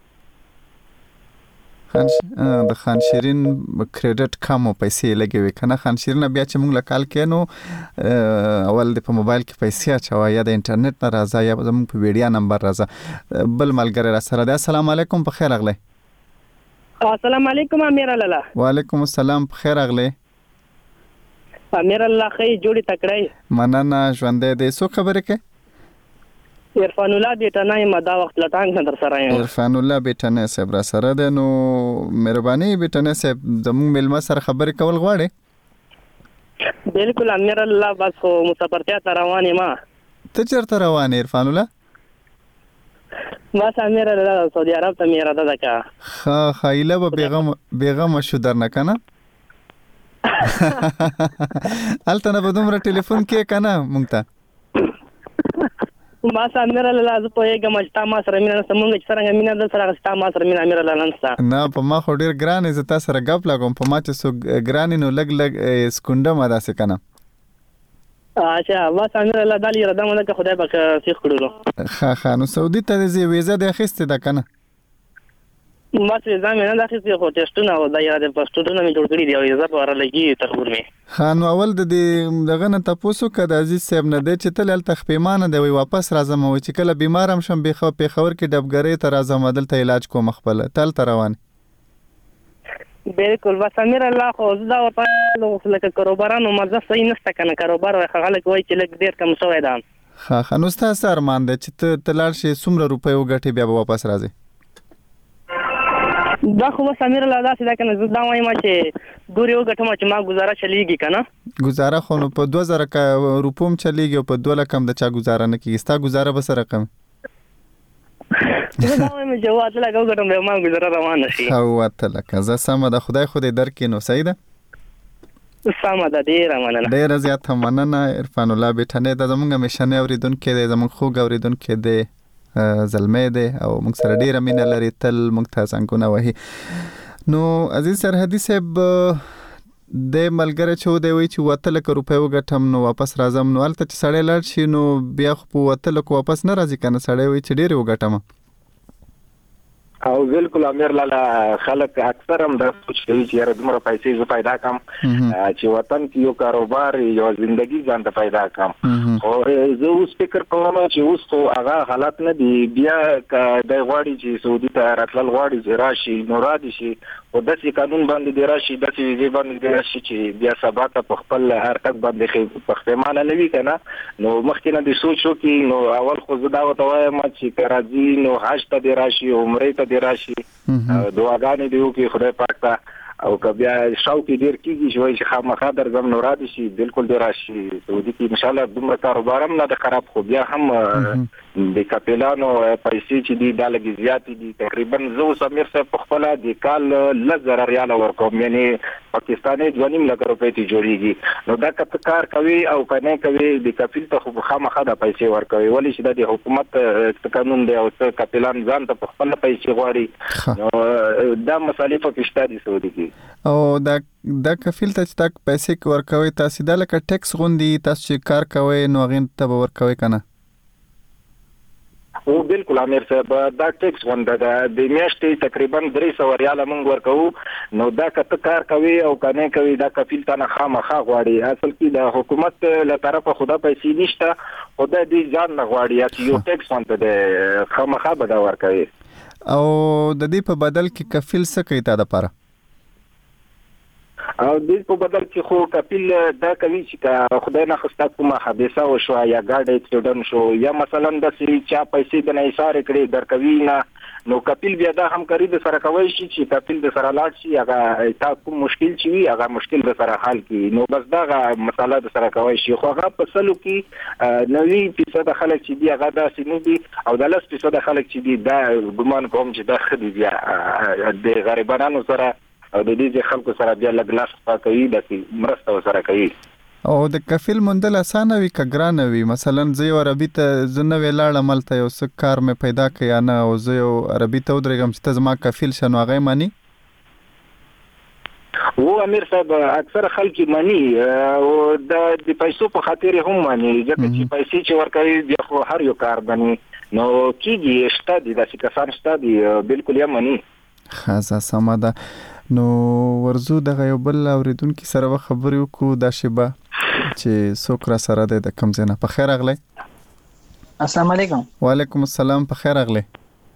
د خان شیرین کریډټ کم او پیسې لګوي کنه. خان شیرین بیا چې موږ له کال کې نو اول د په موبایل کې پیسې اچوه یا د انټرنیټ نه راځه یا زموږ په ویډیا نمبر راځه. بل ملګری را سره دی. السلام علیکم، په خیر اغلی. السلام علیکم امیر الله. وعلیکم السلام، په خیر اغلی. امیر الله خی جوړی تکړی. مننه، ژوندې دې. سو خبرې کې عرفان الله بیٹنه ما دا وخت لټانګ نه در سره یم. عرفان الله بیٹنه صاحب را سره ده. نو مهرباني بیٹنه صاحب زموږ ملما سره خبرې کول غواړي؟ بالکل امیر الله، بس خو مسافرتیا ته روان یم. ته چیرته روان یې عرفان الله؟ بس امیر الله سعودي عرب ته مې اراده ده که خایله به بیغمه شو درنه کنه. الته نه به دومره ټلیفون کې کنه مونږ ته. ما امیر الله زه پوهېږم چې تا ما سره مینه نشته. مونږ چې څرنګه مینه ده سره ستا ما سره مینه امیر الله نشته. نه په ما خو ډېر ګران یې، زه تا سره ګپ لګوم. په ما چې څوک ګران نو لږ لږ سکونډه ما داسې کنه. اچھا بس امیر الله دا لیره ده مده که خدای به سیخ کړلو. ښه نو سعودي ته دې ویزه دې اخیستې ده کنه؟ بس ویزه مې نه ده اخیستې، خو ټسټونه او دا یاره د پاسپورټونه مې جوړ کړي دي او ویزه په وره لګي تر ور مې. ښه نو اول د دې دغه نه تپوس وکړه د عزیز صاحب نه دی چې تل هلته خپېمانه دی، وایي واپس راځم، وایي چې کله بیمار هم شم پېښور کې ډبګرۍ ته راځم دلته علاج کوم خپله. ته هلته روان؟ بالکل. بس امیر الله خو زه دا ورته لکه کاروبارانو مرزه صحیح نشته که نه. کاروبار خلک وایي چې لږ ډېر کم شوی ده. ښه نو ستا څه ارمان دی چې ته لاړ شې څومره روپۍ وګټې بیا به واپس راځې؟ دا خو بس امیر الله داسې ده که نه. زه دا وایم چې ډورې وګټم چې ما گزاره چلیږي که نه. گزاره خو نو په 2000 روپو هم چلیږي او په 2 لک هم د چا گزاره نه کېږي. ستا گزاره به څه رقم؟ زه دا وایم چې 8 لکه وګټم بیا ما گزاره روانه شي. ښه 8 لکه. زه سمه ده، خدای خو دې درکړي. نو صحیح ده؟ سمه ده، ډېره مننه. ډېره زیاته مننه. عرفان الله بیټنې دا زموږ همیشنی اورېدونکی دی، زموږ خوږ اورېدونکی دی، زلمی دی او موږ سره ډیره مینه لري، تل موږ ته زنګونه وهي. نو عزیز سرحدي صاحب د ملګری چې دی وایي چې 8 لک روپۍ وګټم نو واپس راځم. نو هلته چې سړی لاړ شي نو بیا خو په 8 لک واپس نه راځي که نه. سړی وایي چې ډېرې وګټم. او بالکل امیر لاله خلک اکثر هم دا سوچ کوي چې یاره دومره پیسې زه پیدا کړم چې وطن کې یو کاروبار یو ژوندګي ځان ته پیدا کړم. خو زه اوس فکر کوم چې اوس خو هغه حالات نه دي. بیا که دی غواړي چې سعودي ته راتلل غواړي چې راشي نو رادي شي، خو داسې قانون باندې دی راشي، داسې ویزې باندې دی راشي چې بیا سبا ته په خپل حرکت باندې پښتمانه نه وي که نه. نو مخکې نه دې سوچ وکړي. نو اول خو زه دا ورته وایم چې که راځي نو حج ته دې راشي، عمرې ته دې راشي، دعاګانې دې وکړي خدای پاک ته. او که بیا شوق ډیر کیږي چې خامخا درځم نو را دي شي بالکل دی راشي سعودي کې ان شاء الله دومره کاروبار هم نه د خراب خو بیا هم د کاپیلانو پیسې چې دي دا لګي زیات دي تقریبا زه سمیر صاحب په خپل د کال 1000 ریال ورکوم یعنی پاکستاني 2.5 لک روپۍ ته جوړیږي نو دا کار کوي او کنه کوي د کفیل ته خو خامخا د پیسې ورکوي ولی چې د حکومت قانون دی او کاپیلان ځان ته خپل پیسې غواړي نو دا مسالې په پښتا دي سعودي کې او دا کفیل ته چې تک پیسې ورکوي تاسو د لکه ټیکس غوندي تاسو چې کار کوي نو غین ته ورکوي کنه او بالکل امیر صاحب دا ټیکس غونډه ده د میاشتې تقریبا 300 ریال موږ ورکو نو دا کته کار کوي او کنه کوي دا کفیل ته خامخا غواړي اصل کې د حکومت له طرفه خدا پیسې نشته خدا دې ځان نه غواړي چې یو ټیکس ونته د خامخا به دا ورکوي او د دې په بدل کې کفیل څه کوي تا د پاره او د په بدل کې خو کپیل دا کوي چې خدای نه خسته کومه حادثه وشو یا ګاډي اکسیډنټ شو یا مثلا د سری چا پیسې د نه ایثار کړي درکوي نه نو کپیل بیا دا همکاري د سره کوي چې کپیل د سره لاړ شي هغه تا کوم مشکل چي وي هغه مشکل د سره حل کی نو بس دا مسله د سره کوي شي خو هغه په سلو کې 90% خلک چې دی هغه داسې نه دي او د 10% خلک چې دی دا ګمان کوم چې دا خدي بیا د غریبانو سره او د دې خلکو سره بیا لګلاس پاکوي د مرسته سره کوي او د کفیل مندل اسانه وي کګران وي مثلا زه یو عربي ته زنه ویلاړ عمل ته یو څه کار مې پیدا کیا نه او زه یو عربي ته ودرېږم چې ته زما کفیل شنو هغه مانی او امیر صاحب اکثر خلک مانی او د پیسو په خاطر هم مانی ځکه چې پیسې چې ورکوي بیا خو هر یو کار بني نو کیږي شته دي د کسان شته دي بالکل یې مانی خاصه سم ده نو ورزو د یو بل اوریدونکو سره خبرې وکړو د شبا چې څوک را سره ده د کم زنه په خیر اغله السلام علیکم وعلیکم السلام په خیر اغله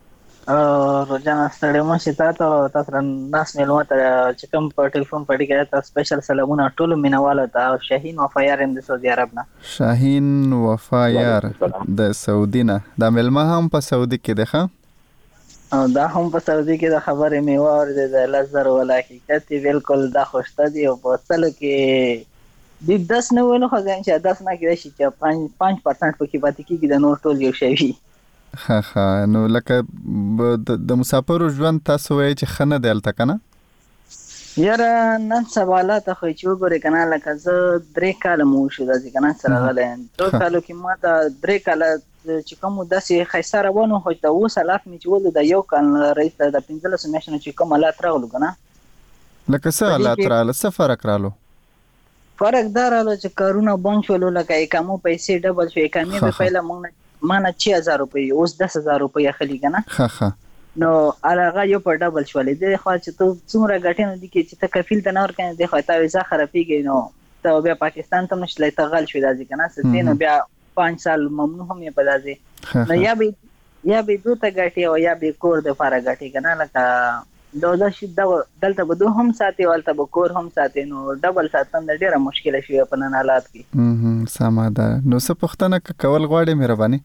روزانه ستړي مو شته تاسو ناس ملو ته چې کوم په ټلیفون پړی کې تاسو سپیشل سلامونه ټول مینواله ته شاهین وفایار د سعودي عرب نه شاهین وفایار د سعودي نه د ملما هم په سعودي کې ده او دا هم په سعودي کې د خبرې میوار د لزر ولا حقیقت بالکل دا خوشته دی او په سلو کې د 10 نه ونه خو ځان چې 10 نه کې شي چې 5% پکې پاتې کېږي د نور ټول یو شی ها نو لکه د مسافرو ژوند تاسو وایي چې خنه دلته کنه یاره نن سوالات خو چې وګورې کنه لکه زه 3 کال مو شو د ځکه نه سره غلم 2 کالو کې ما ته 3 کال چې کوم داسې خیساره ونه خو ته اوس حالات می چې ول د یو کال رئیس د 15 میاشتو چې کوم حالات راغلو کنه لکه څه حالات رااله څه فرق رالو فرق دراله چې کارونه بند شول لکه اقامو پیسې ډبل شو اقامې به پهله مونږ 6000 روپۍ اوس 10000 روپۍ اخلي کنه ها نو هغه یو په ډبل شولې د خو چې ته څومره غټنه دي چې ته کفیل ته نور کنه د خو ته ویزه خرابېږي نو ته بیا پاکستان ته نشلې ته غل شو دازي کنه ستینو بیا 5 سال ممنوع هم یې پدازي نو یا به دوته غټي او یا به کور د فارغ غټي کنه لکه دوه شي دلته به دوه هم ساتي ولته به کور هم ساتي نو ډبل ساتن د ډیره مشکله شي په نن حالات کې سمه ده نو څه پښتنه کول غواړي مهرباني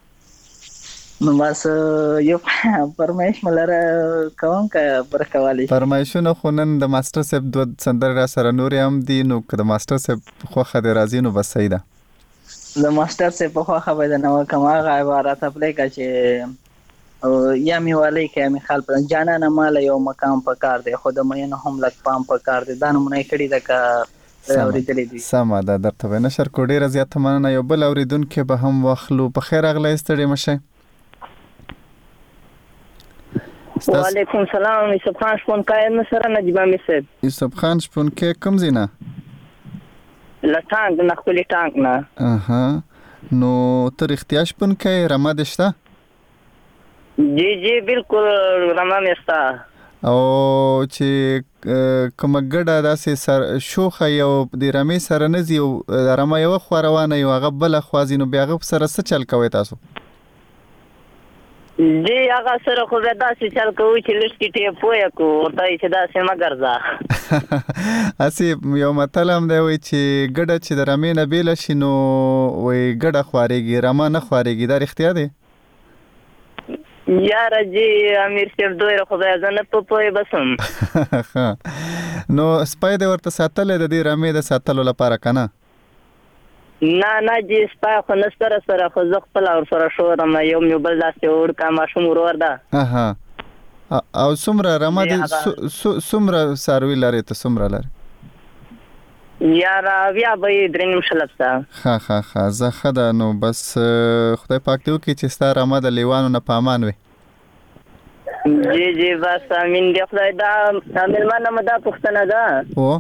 نو بس یو پرمایش ملره کوم کا برکوالی پرمایشونه خو نن د ماستر صاحب د سندر را سره نور هم دي نو که د ماستر صاحب خو خدای راضي نو بس صحیح ده د ماستر صاحب خو خبره ده نو کومه عبارت خپل کا چې او یا می والی کې می خپل پر جانانه مال یو مقام پکار دی خود مې نه هم لک پام پکار دی دا نمونه کړي د کا اوریدلې دي سم ده درته نشر کوډي رضایت مننه یو بل اوریدونکو به هم واخلو په خیر اغله استړي مشه وعلیکم السلام یوسف خان شپونکای سره نجیبه میسد یوسف خان شپونکای کوم زینا لټانګ نه خپل ټانګ نه اها نو تر اختیار شپونکای رماد شته جی بالکل رمام استا او چې کوم ګډه داسې سر شوخه یو د رمې سره نزي او رمه یو خوروانه یو هغه بل خوازینو بیا غو سره څه چل کوي تاسو جی هغه سره خو داسې چل کوي چې لښتې ټیپ پوهه کو ورته چې داسې مه ګرځه اسی یو متل هم دی وایي چې ګډه چې د رمې نه بیله شي نو وایي ګډه خوارېږي رمه نه خوارېږي دا رښتیا دی یاره جی امیر صاحب دوی خدای زنه په پوهه بسم نو سپای د ورته ساتل د دې رمې د ساتلو لپاره کنه نه جی سپای خو نستر سره خو زه خپل اور سره شورم یو مې بل داسې اور کا ماشوم ورور ده اها او څومره رمه دي څومره ساروي لري ته څومره لري یار بیا به درنیم شلبسا ها زه خدا نو بس خدای پاک دیو کې چې ستاره رمه د لیوانو نه پامان وي جی بس امین دی خدای دا ملمانه مدا پښتنه ده او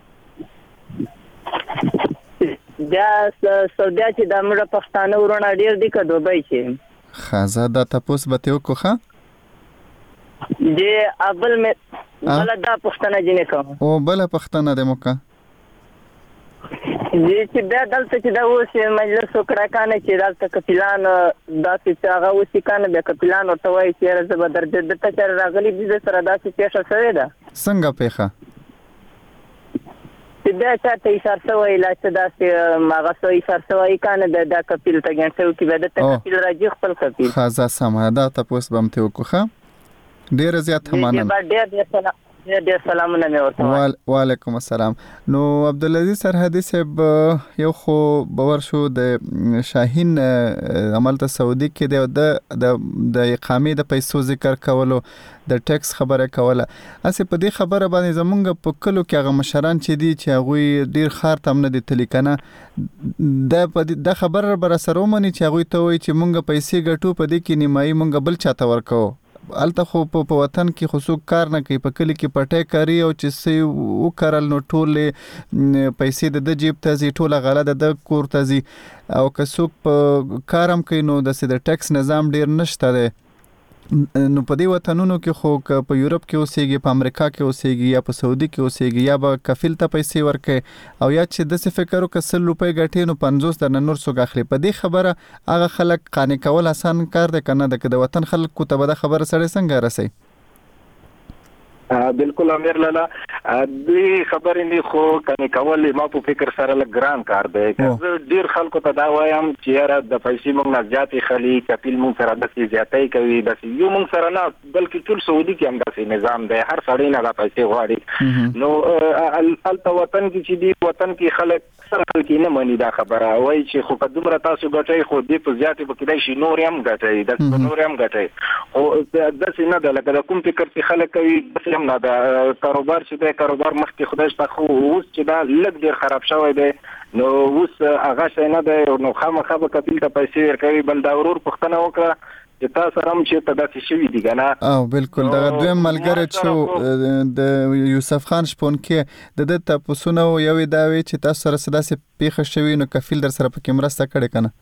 بیا سعودیا چې د موږ پښتانه ورونه ډیر دي که دوبۍ چې خازه دا تاسو به ته وکړه جی ابل مې بل دا پښتنه جنې کوم او بل پښتنه د موکا جی چې بیا دلته چې دا اوس مجلس وکړه کنه چې دلته کپلان داسې چې هغه اوس کنه بیا کپلان ورته وایي چې زه به درځم دته چې راغلي دي سره داسې پیښه شوې ده څنګه پیښه چې بیا چاته اشاره شوی لا چې داسې هغه څه اشاره شوی کنه دا کپیل ته ګڼ شوی کې به د کپیل راځي خپل کپیل خازه سمه دا تاسو به مته وکړه ډیر زیات مننه ډیر سلامونه مې ورته وعلیکم السلام نو عبدالعزیز سرحدی صاحب یو خو باور شو د شاهین عمل ته سعودي کې د اقامې د پیسو ذکر کولو د ټیکس خبره کوله اسې په دې خبره باندې زمونږ په کلو کې هغه مشران چې دي چې هغه ډیر خار تم نه دي تلی کنه د خبره بر سره ومني چې هغه ته وایي چې مونږ پیسې ګټو په دې کې نیمایي مونږ بل چاته ورکو الته خو په وطن کې خصوص کار نه کوي په کلی کې پټه کوي او چې سي وکړل نو ټول پیسې د جیب ته زی ټوله غاله د کور ته زی او که څوک په کارم کوي نو د ټیکس نظام ډیر نشته دی نو په دې وطنونو کې خو په یورپ کې اوسېږي په امریکا کې اوسېږي یا په سعودي کې اوسېږي یا به کفیل ته پیسې ورکړي او یا چې د فکر وکړي 100 روپۍ ګټي نو 50 در نور څوک اخلي په دې خبره هغه خلک قانع کول آسان کار دی کنه د وطن خلکو ته به د خبره سره څنګه رسي بالکل امیر لالا دې خبرې نه خو کني کول ما په فکر سره لګران کار دی که ډیر خلکو ته دا وایم چې یاره د پیسې موږ نه زیاتې خلی کپیل موږ سره د زیاتې کوي د یو موږ سره نه بلکې ټول سعودي کې هم داسې نظام دی هر سړی نه د پیسې غواړي نو الته وطن کې چې دی وطن کې خلک سره خلک نه مانی دا خبره وایي چې خو قدمره تاسو ګټئ خو دې په زیاتې به کېدای شي نور هم ګټئ د نور هم ګټئ او داسې نه ده لکه د کوم فکر چې خلک کوي هم نه دا کاروبار چې دا کاروبار مخکې خدای شته خو اوس چې دا لږ ډیر خراب شوی دی نو اوس هغه شی نه دی نو خامخا به کپیل ته پیسې ورکوي بل دا ورور پوښتنه وکړه چې تاسو هم چې ته داسې شوي دي کنه او بالکل دا دویم ملګری چې د یوسف خان شپون کې د تاسو نو یو دا وی چې تاسو سره سداسې پیښه شوی نو کفیل در سره پکې مرسته کړي کنه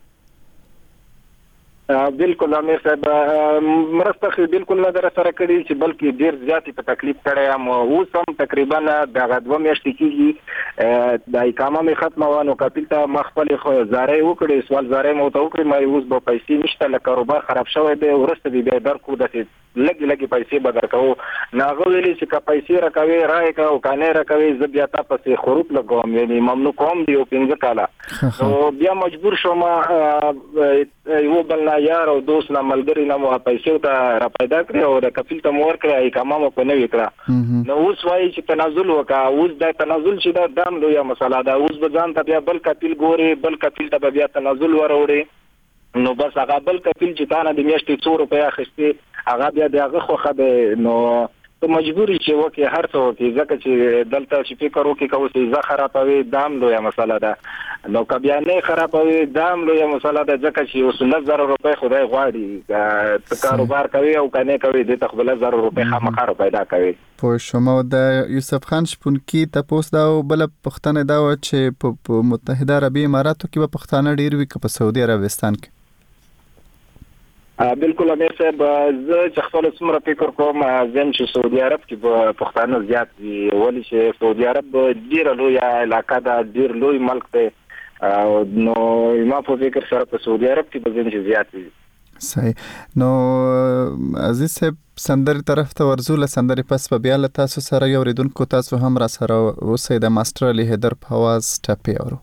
بالکل امیر صاحب مرسته خو بالکل نه در سره کړی چې بلکې ډیر زیات په تکلیف کړی ام اوس هم تقریبا د غدوه میاشتې کېږي د اقامه می ختمه وانه کپیل ته مخبل خو زارې وکړي سوال زارې مو ته وکړي مې اوس به پیسې نشته لکه کاروبار خراب شوی دی ورسته به درکو د لګي پیسې به درکو ناغه ویلي چې کا پیسې راکوي راي کا او کانه راکوي زه بیا تاسو خروط لګوم یعنی ممنوع کوم دی او 15 کاله نو بیا مجبور شوم یو بل یار او دوست نه ملګری نه مو پیسې ته را پیدا کړی او د کفیل ته مور کړی اقامه مو په نوې کړه نو اوس وایي چې تنازل وکا اوس د تنازل چې دا دام لوی مسله ده اوس بځان ته بیا بل کفیل ګوري بل کفیل ته بیا تنازل وروړي نو بس هغه بل کفیل چې تانه د میاشتې 100 روپیا اخیستي هغه بیا دغه خوخه ده نو ته مجبوری چې وکي هر څه وکي ځکه چې دلته چې فکر وکي کوو چې زه خرابوي دام لوی مسله ده نو کبیا نه خرابوي دام لوی مسله ده ځکه چې اوس 1000 روپۍ خدای غواړي ته کاروبار کوي او کنه کوي د تخبل 1000 روپۍ خامخا پیدا کوي په شمو د یوسف خان شپون کې تاسو دا بل پښتنه دا و چې په متحده عربی اماراتو کې په پښتانه ډیر وی په سعودي عربستان کې بالکل امیر صاحب زه چې خپل څومره فکر کوم ځم چې سعودي عرب کې پښتانه زیات دي ولې چې سعودي عرب ډیر لوی علاقه ده ډیر لوی ملک دی نو ما په فکر سره په سعودي عرب کې به ځم چې زیات دي صحیح نو عزیز صاحب سندري طرف ته ورزول سندري پس په بیا له تاسو سره یو ریدونکو تاسو هم را سره اوسئ د ماستر علي حیدر په आवाज ټپي اورو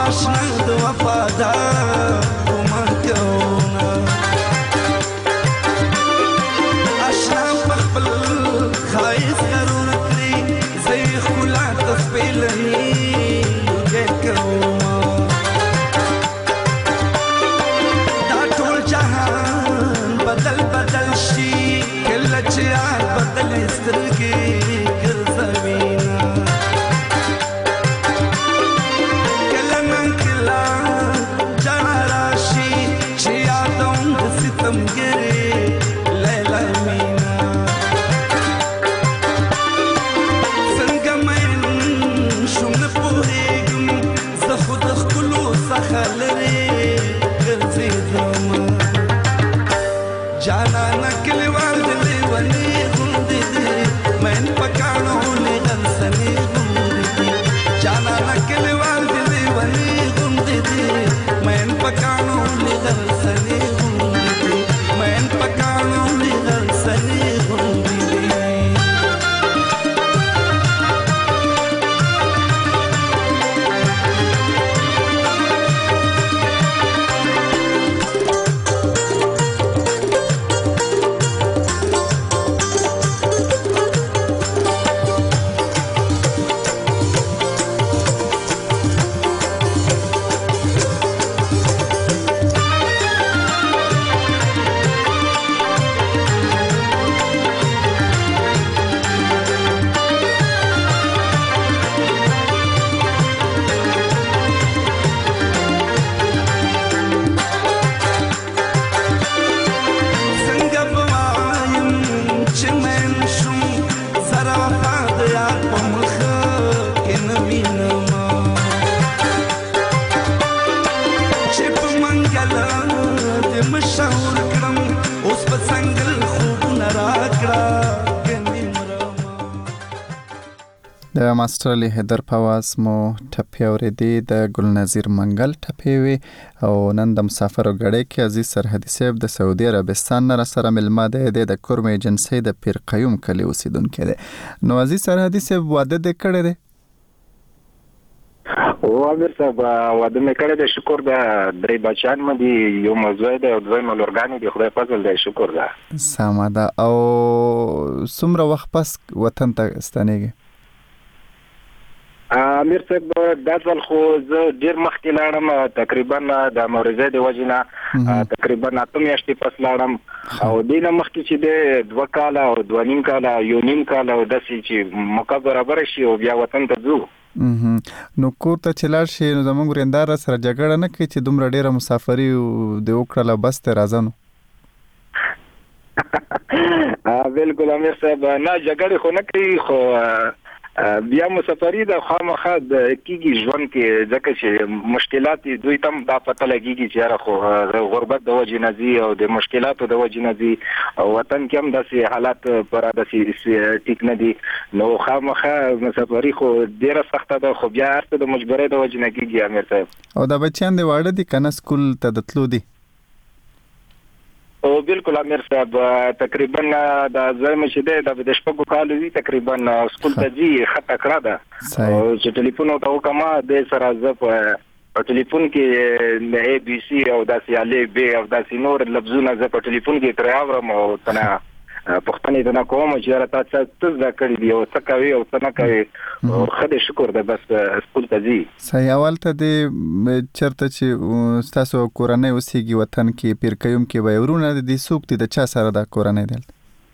آشنا د وفادار کومه کوونه آشنا په خپل ښایست غرور کړي زه یې ښکلا ته سپېلني لوګی کومه دا ټول جهان بدل بدل شي کله چې یار بدلې سترګې ګرځوینه کله نه کله جانا راشي چې یادوم د ستمګرې لیلا مینا څنګه مین شوم نه پوهېږم زه خو د ښکلو څخه لرې ګرځېدم جانانه کلیوال د لیوني غوندې دي مین په کاڼو لغرسنې غوندې دي جانانه کلیوال د لیوني غوندې دي مین په کاڼو لغرسنې غوندې دي مین په کاڼو لغرسنې غوندې دي څنګه به وایم چې مین شوم سره وفا د یار په مخه کې نه وینمه چې په منګله دې مشهور کړم اوس په څنګل خوبونه راکړه ګنې مرمه د ماسټر علي حیدر په आवाज مو ټپې اورېدې د ګلنظیر منګل ټپې وې او نن د مسافرو ګړۍ کې عزیز سرحدي صاحب د سعودي عربستان نه راسره مېلمه دی د کورم ایجنسۍ د پیر قیوم کلي اوسیدونکی دی نو عزیز سرحدي صاحب واده دې کړی دی او امیر صاحب واده مې کړی دی شکر ده درې بچیان مې دي یو مزوی دی او دوی ملورګانې دي خدای فضل دی شکر ده سمه ده او څومره وخت پس وطن ته ستنېږي امیر صاحب دا ځل خو زه ډېر مخکې لاړم تقریبا د مورزې د وجې نه تقریبا 8 میاشتې پس لاړم او دې نه مخکې چې دی 2 کاله او 2.5 کاله یو نیم کاله او داسې چې موقع برابره شي او بیا وطن ته ځو نو کور ته چې لاړ شي نو زموږ ورېندار سره جګړه نه کوي چې دومره ډېره مسافري دې وکړله بس ته راځه نو بالکل امیر صاحب نه جګړې خو نه کوي خو بیا مسافری د خامخا د کیږي ژوند کې ځکه چې مشکلات دوی تم دا پته لګیږي چې خو غربت د وجې نه دي او د مشکلاتو د وجې نه دي او وطن کې هم داسې حالات پر داسې ټیک نه دي نو خامخا مسافری خو ډیره سخته ده خو بیا هرڅه د مجبورۍ د وجې نه کیږي امیر صاحب او دا بچیان دې واړه دي کنه سکول ته د تلو دي او بالکل امیر صاحب تقریبا د زموږ چې د شپږو کالو وی تقریبا سکول ته ځي خطه کړه ده او چې ټلیفون او کما د سره ز په ټلیفون کې د اي بي سي او داسې الف ب او داسې نور لفظونه ز په ټلیفون کې تر اورم او تنه پښتنې د کوم چې راته تاسو دا کړی دی او څه کوي او څه نه کوي خدای شکر ده بس سکول ته ځي صحیح اول ته د چرته چې تاسو کورنۍ اوسېږي وطن کې پیر قیوم کې به ورونه د دې سوق دي د چا سره د کورنۍ دل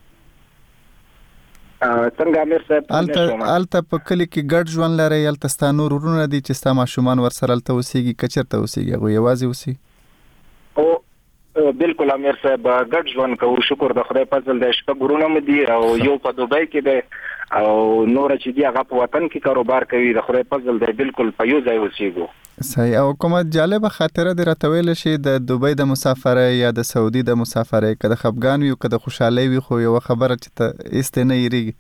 څنګه امیر صاحب الته په کلی کې ګډ ژوند لري الته ستانو ورونه دي چې ستا ماشومان ورسره الته اوسېږي کچرته اوسېږي هغه یوازې اوسي او بالکل امیر صاحب ګډ ژوند کوو شکر د خدای فضل د شپه ګورونه مې دي او یو په دوبۍ کې دی او نور چې دی هغه په وطن کې کاروبار کوي د خدای فضل دی بالکل په یو ځای اوسېږو صحیح او کومه جالبه خاطره دې راته ویل شي د دوبۍ د مسافرۍ یا د سعودي د مسافرۍ که د خفګان وي که د خوشحالۍ وي خو یو خبره چې ته ایسته نه یریږي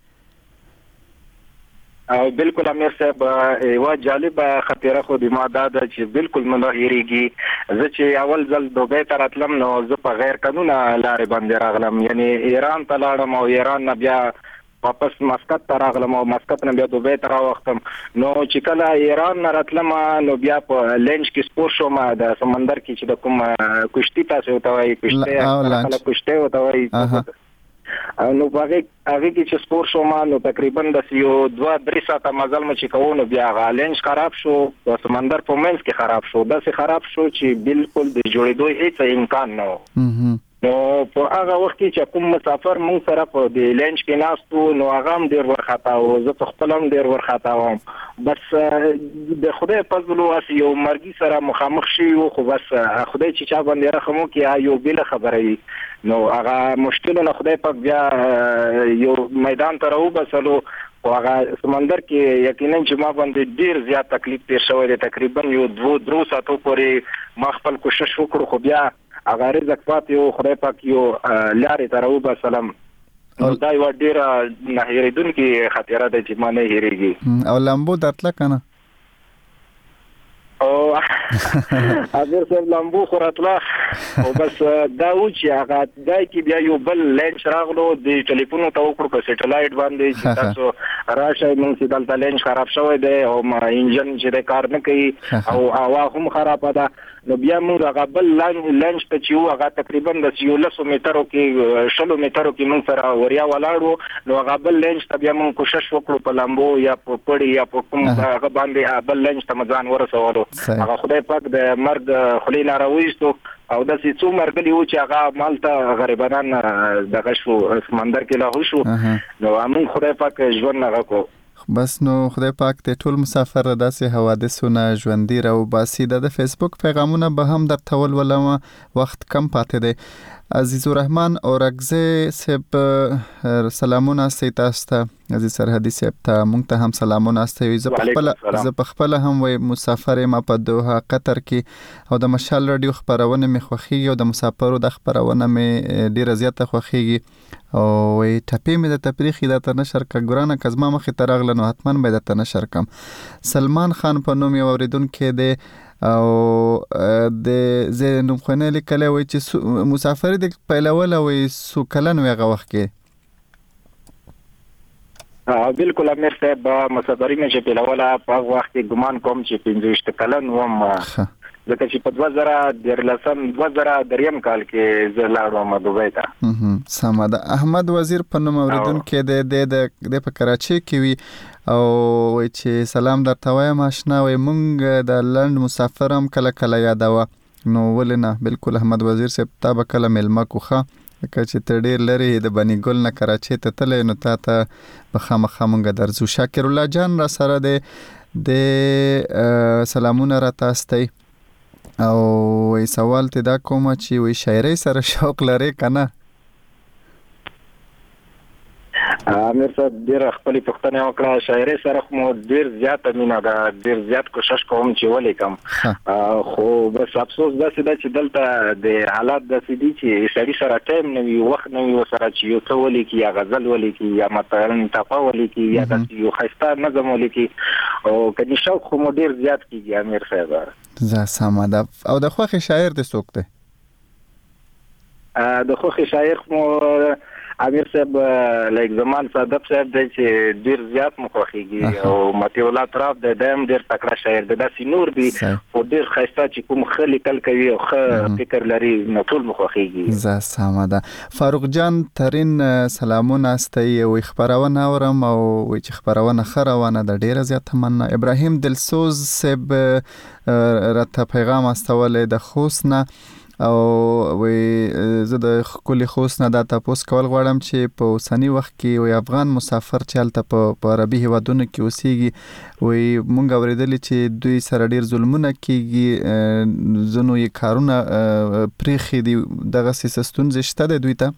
او بالکل امیر صاحب یو جالب خاطره خو د ما دا چې بالکل نه هېریږي زه چې اول ځل دوبۍ ته راتلم نو زه په غیر قانونه لارې باندې راغلم یعنی ایران ته لاړم او ایران نه بیا واپس مسقط ته راغلم او مسقط نه بیا دوبۍ ته راوختم. نو چې کله ایران نه راتلم نو بیا په لینچ کې سپور شوم د سمندر کې چې د کوم کشتي تاسو ته وایي کشتي وته وایي نو هغه کې چې سپور شوم نو تقریبا د یو 2-3 ساعته مزل مې چې کوو نو بیا هغه لینچ خراب شو د سمندر په منځ کې خراب شو داسې خراب شو چې بالکل د جوړېدو هیڅ امکان نه و. نو په هغه وخت کې چې کوم مسافر مونږ سره په د لینچ کې ناستو نو هغه هم ډیر ورختا او زه خپل هم ډیر ورختا وم. بس د خدای په فضل او یو مرګي سره مخامخ شي او خو بس خدای چې چا باندې رحم وکړي یو بل خبره نو هغه مشکلونه خدای پاک بیا یو میدان ته راوبسلو او هغه سمندر کې یقینا چې ما باندې ډیر زیات تکلیف تیر شوی دی. تقریبا یو 2 ساعتو پورې ما خپل کوشش وکړو خو بیا هغه رزق پاتې او خدای پاک یو لارې ته راوبسلم. دا یو ډیر نه هېریدونکي خاطره ده چې ما نه هېریږي. او لامبو درتله کنه او اگر څه لامبو خوراتله او بس دا و چې هغه دای کې بیا یو بل لینچ راغلو د ټلیفون ته وکړو په سټلایټ باندې چې تاسو راشه نو چې دلته لینچ خراب شوی دی او ما انجن چې کار نه کوي او هوا هم خراب ده. نو بیا موږ هغه بل لینچ ته چې هغه تقریبا د 100 میټرو کې 100 میټرو کې موږ سره وریا ولاړو نو هغه بل لینچ ته بیا موږ کوشش وکړو په لامبو یا په پړی یا په کوم هغه باندې بل لینچ ته مځان ورسولو. هغه خدای پاک د مرګ خلینا راويستو او د څو مرګلی و چې هغه مالته غریبانان دغه شو سمندر کې لا شو نو موږ خدای پاک ژوند نه کو. بس نو خدای پاک ته ټول مسافر داسې حوادثونه ژوندۍ راو باسي. د فیسبوک پیغامونه به هم در تول ولما وخت کم پاتې دی. عزیز الرحمن اورګزه سب سلامونه ستاسو عزیز سرحدي صاحب ته مونږ ته هم سلامونه ستاسو. زه په خپل هم وای مسافر ما په دوحه قطر کې او د مشال رادیو خبرونه می خوخي او د مسافرو د خبرونه می ډیره زیاته خوخيږي او وای ټپې می د تفریخي د تنشر ک ګرانه کزما مخې ترغله نو حتما به د تنشر کم. سلمان خان په نوم یو اوریدونکو دی او د زینوم خنه لیکل وای چې مسافر د پیلول وای سو کلن وغه وخت کې بالکل امیر صاحب مسافرین چې پیلول په وخت کې ګمان کوم چې 15 کلن وم ځکه چې په 2013 کال کې زه لاړم دوبۍ ته. سمه ده. احمد وزیر په نوم اوریدونکو د په کراچۍ کې وی او وای چې سلام درته وایم آشنا وای مونږ د لند مسافر هم کله کله یادوا نو ولنه بالکل احمد وزیر صاحب تابه کله ملما کوخه که چې ته ډیر لري د بنی ګل نه کراچۍ ته تلې نو ته بخامخه مونږ درځو. شاکر الله جان را سره د سلامونه را تاسو او وی سوال ته دا کوم چې وی شاعري سره شوق لري کنه. امیر صاحب ډیر خپل پښتنه وکړه شاعري سره مو ډیر زیات مینه ده ډیر زیات کوشش کوم چې ولیکم خو بس افسوس دا چې دلته د حالات د سدي چې سړي سره ټایم نه وي وخت نه وي سره چې یو څه ولیکي یا غزل ولیکي یا مثلا ټاپه ولیکي یا د یو خسته نظم ولیکي او کني شوق مو ډیر زیات کیږي امیر صاحب. زه سم ده. او د خوخي شاعر د څوک دی؟ د خوخي شاعر مو امیر صاحب لایک زمان صادق صاحب د چې ډیر زیات مخوخيږي او متي الله طرف د دیم ډیر تکړه شاعر د داسې نور دی او ډیر خسته چې کوم خلی کل کوي او فکر لري نو ټول مخوخيږي. زه سم ده. فاروق جان ترين سلامونه استي او خبرونه اورم او چې خبرونه خروانه د ډیر زیات مننه. ابراهيم دلسوز صاحب راته پیغام استول د خوسنه او وی زه د کلی خوسنه د تاسو کول غواړم چې په اوسنی وخت کې وی افغان مسافر چالت په عربي هوادونو کې اوسېږي وی مونږ اوریدل چې دوی سره ډیر ظلمونه کیږي زنو یې کارونه پریخي دي دغه سیستم زشته د دوی ته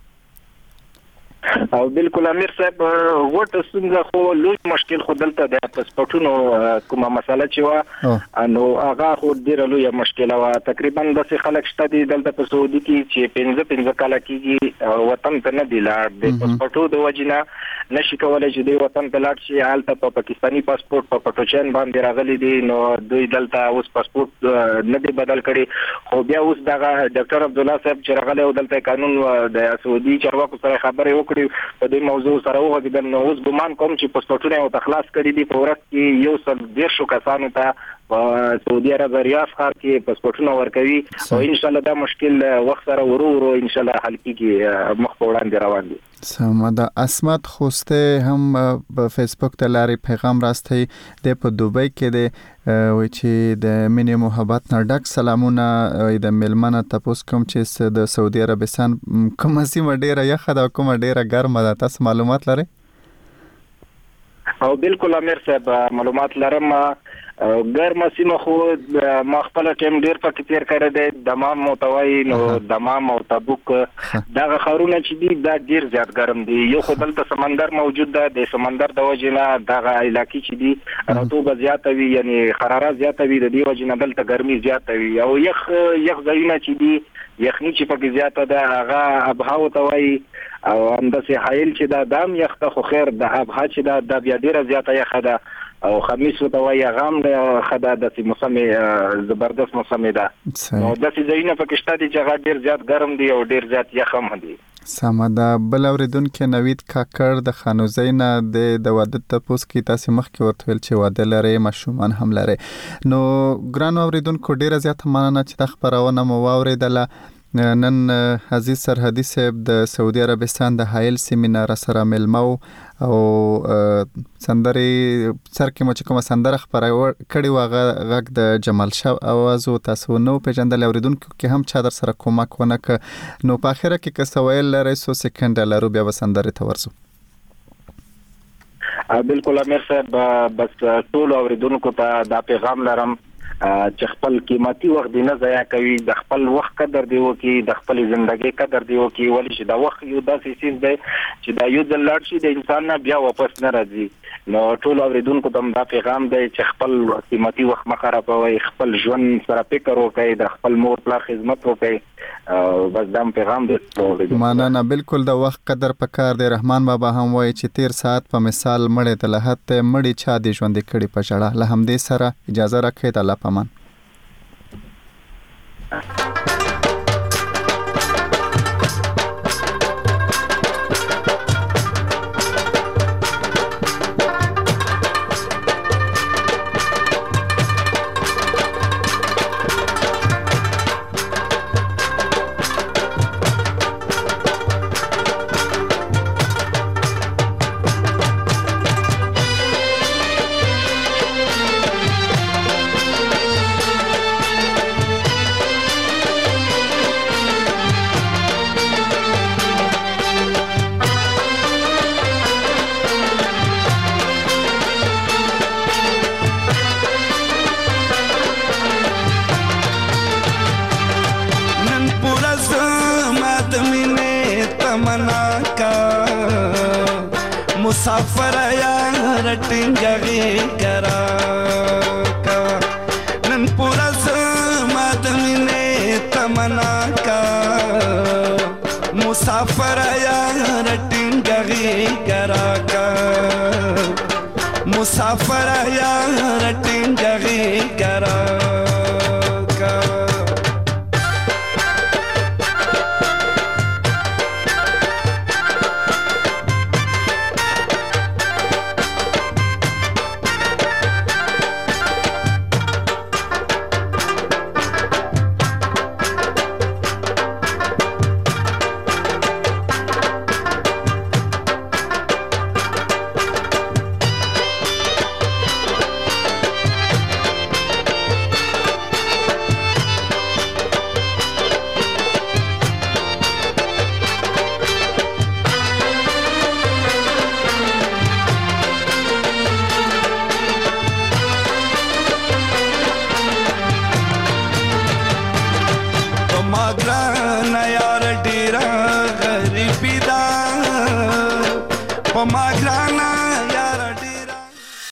او بالکل امیر صاحب ورته څنګه خو لوی مشکل خو دلته د پاسپورتونو کومه مسله چې و نو هغه خو ډیره لوی مشکل و تقریبا د خلک شته دي دلته په سعودي کې چې 15 کال کېږي وطن ته نه دی لاړ د پاسپورتو د وجنه نشي کولای چې د وطن ته لاړ شي حالت په پاکستاني پاسپورت په پټوچن باندې راغلي دي نو دوی دلته اوس پاسپورت نه دی بدل کړي خو بیا اوس دغه ډاکټر عبد الله صاحب چې راغلی او دلته قانون د سعودي چارواکو سره خبرې وکړي پورې په دې موضوع سره وغږیدل. نو اوس ګمان کوم چې پاسپورټونه او تخلاص کړي دي په ورځ کې یو څل 150 کسانو ته په سعودي عرب ریاض ښار کې پاسپورټونه ورکوي او ان شاء الله دا مشکل وخت سره ورو ان شاء الله حل کیږي، مخ په وړاندې روان دي. سمه. اسمت خوسته هم په فیسبوک ته لاري پیغام راستي د په دوبۍ کې د وای چې د مینې محبت نه ډک سلامونه د ملمنه تاسو کوم چې د سعودي عربستان کومه سیمه ډیره یخه ده کومه ډیره ګرمه ده، تاسو معلومات لرئ؟ او بالکل امیر صاحب معلومات لرم. ګرمه سیمه خو ما خپل ټیم ډیر پکې تیر کړی دی، دمام موتوي نو دمام او تبوک دغه خارونه چې دي دا ډیر زیات ګرم دي. یو خو دلته سمندر موجود ده، د سمندر د وجې نه دغه علاقې چې دي رطوبه زیاته وي یعنی حرارت زیاته وي، د دې وجې نه دلته ګرمي زیاته وي او یخ ځایونه چې دي یخني چې پکې زیاته ده هغه ابها وتوي او همداسې حایل چې دا دام یخته خو خیر د ابها چې دا بیا ډیره زیاته یخه ده او خمیس وتوي غام خدا د موسم زبردست موسم ده. نو د سیزینه پکې شته دي چې هغه ډیر زیات ګرم دي او ډیر زیات یخ هم دي. سمه. بل اوریدونکو نوید کاکړ د خانوزینا د واده تپوس کې تاسو مخکې ورته ویل چې واده لري مشومان هم لري. نو ګران اوریدونکو ډیر زیات مننه چې د خبرونه مو واوریدله. نن عزیز سرحدي صاحب د سعودي عربستان د حایل سیمینار سره ملمو او سندري سر کې مو چې کومه سندره خبره کړي واغه غږ د جمال شاه اواز او تاسو نو پیژندل اوریدونکو کې هم چا در سره کومک ونک نو په اخره کې کسویل لري 100 سکند لرو بیا وسندره تورسو. بالکل امیر صاحب بس ټول اوریدونکو ته دا پیغام لرم چې خپل قیمتي وخت دی نه ضایع کوي، د خپل وخت قدر دی وکي، د خپل ژوندۍ قدر دی وکي، ولې چې دا وخت یو داسې چیز دی چې دا یو ځل لاړ شي د انسان نه بیا واپس نه راځي. نو ټول اوریدونکو ته دا پیغام دی چې خپل قیمتي وخت مه خرابوئ، خپل ژوند سره فکر وکړئ، د خپل مور پلار خدمت وکړئ. بس دا پیغام دی. مننه. بالکل د وخت قدر پکار دی. رحمان بابا هم وایي چې 13 ساعت په مثال مړې ته لهت مړې چا دی ژوند کړي په جړه. له همدې سره اجازه راکړئ د الله پامان. मुसाफर यार टिंगवे करा का ननपुरा समात मिने तमना का मुसाफर यार टिंगवे करा का मुसाफर यार टिंगवे करा का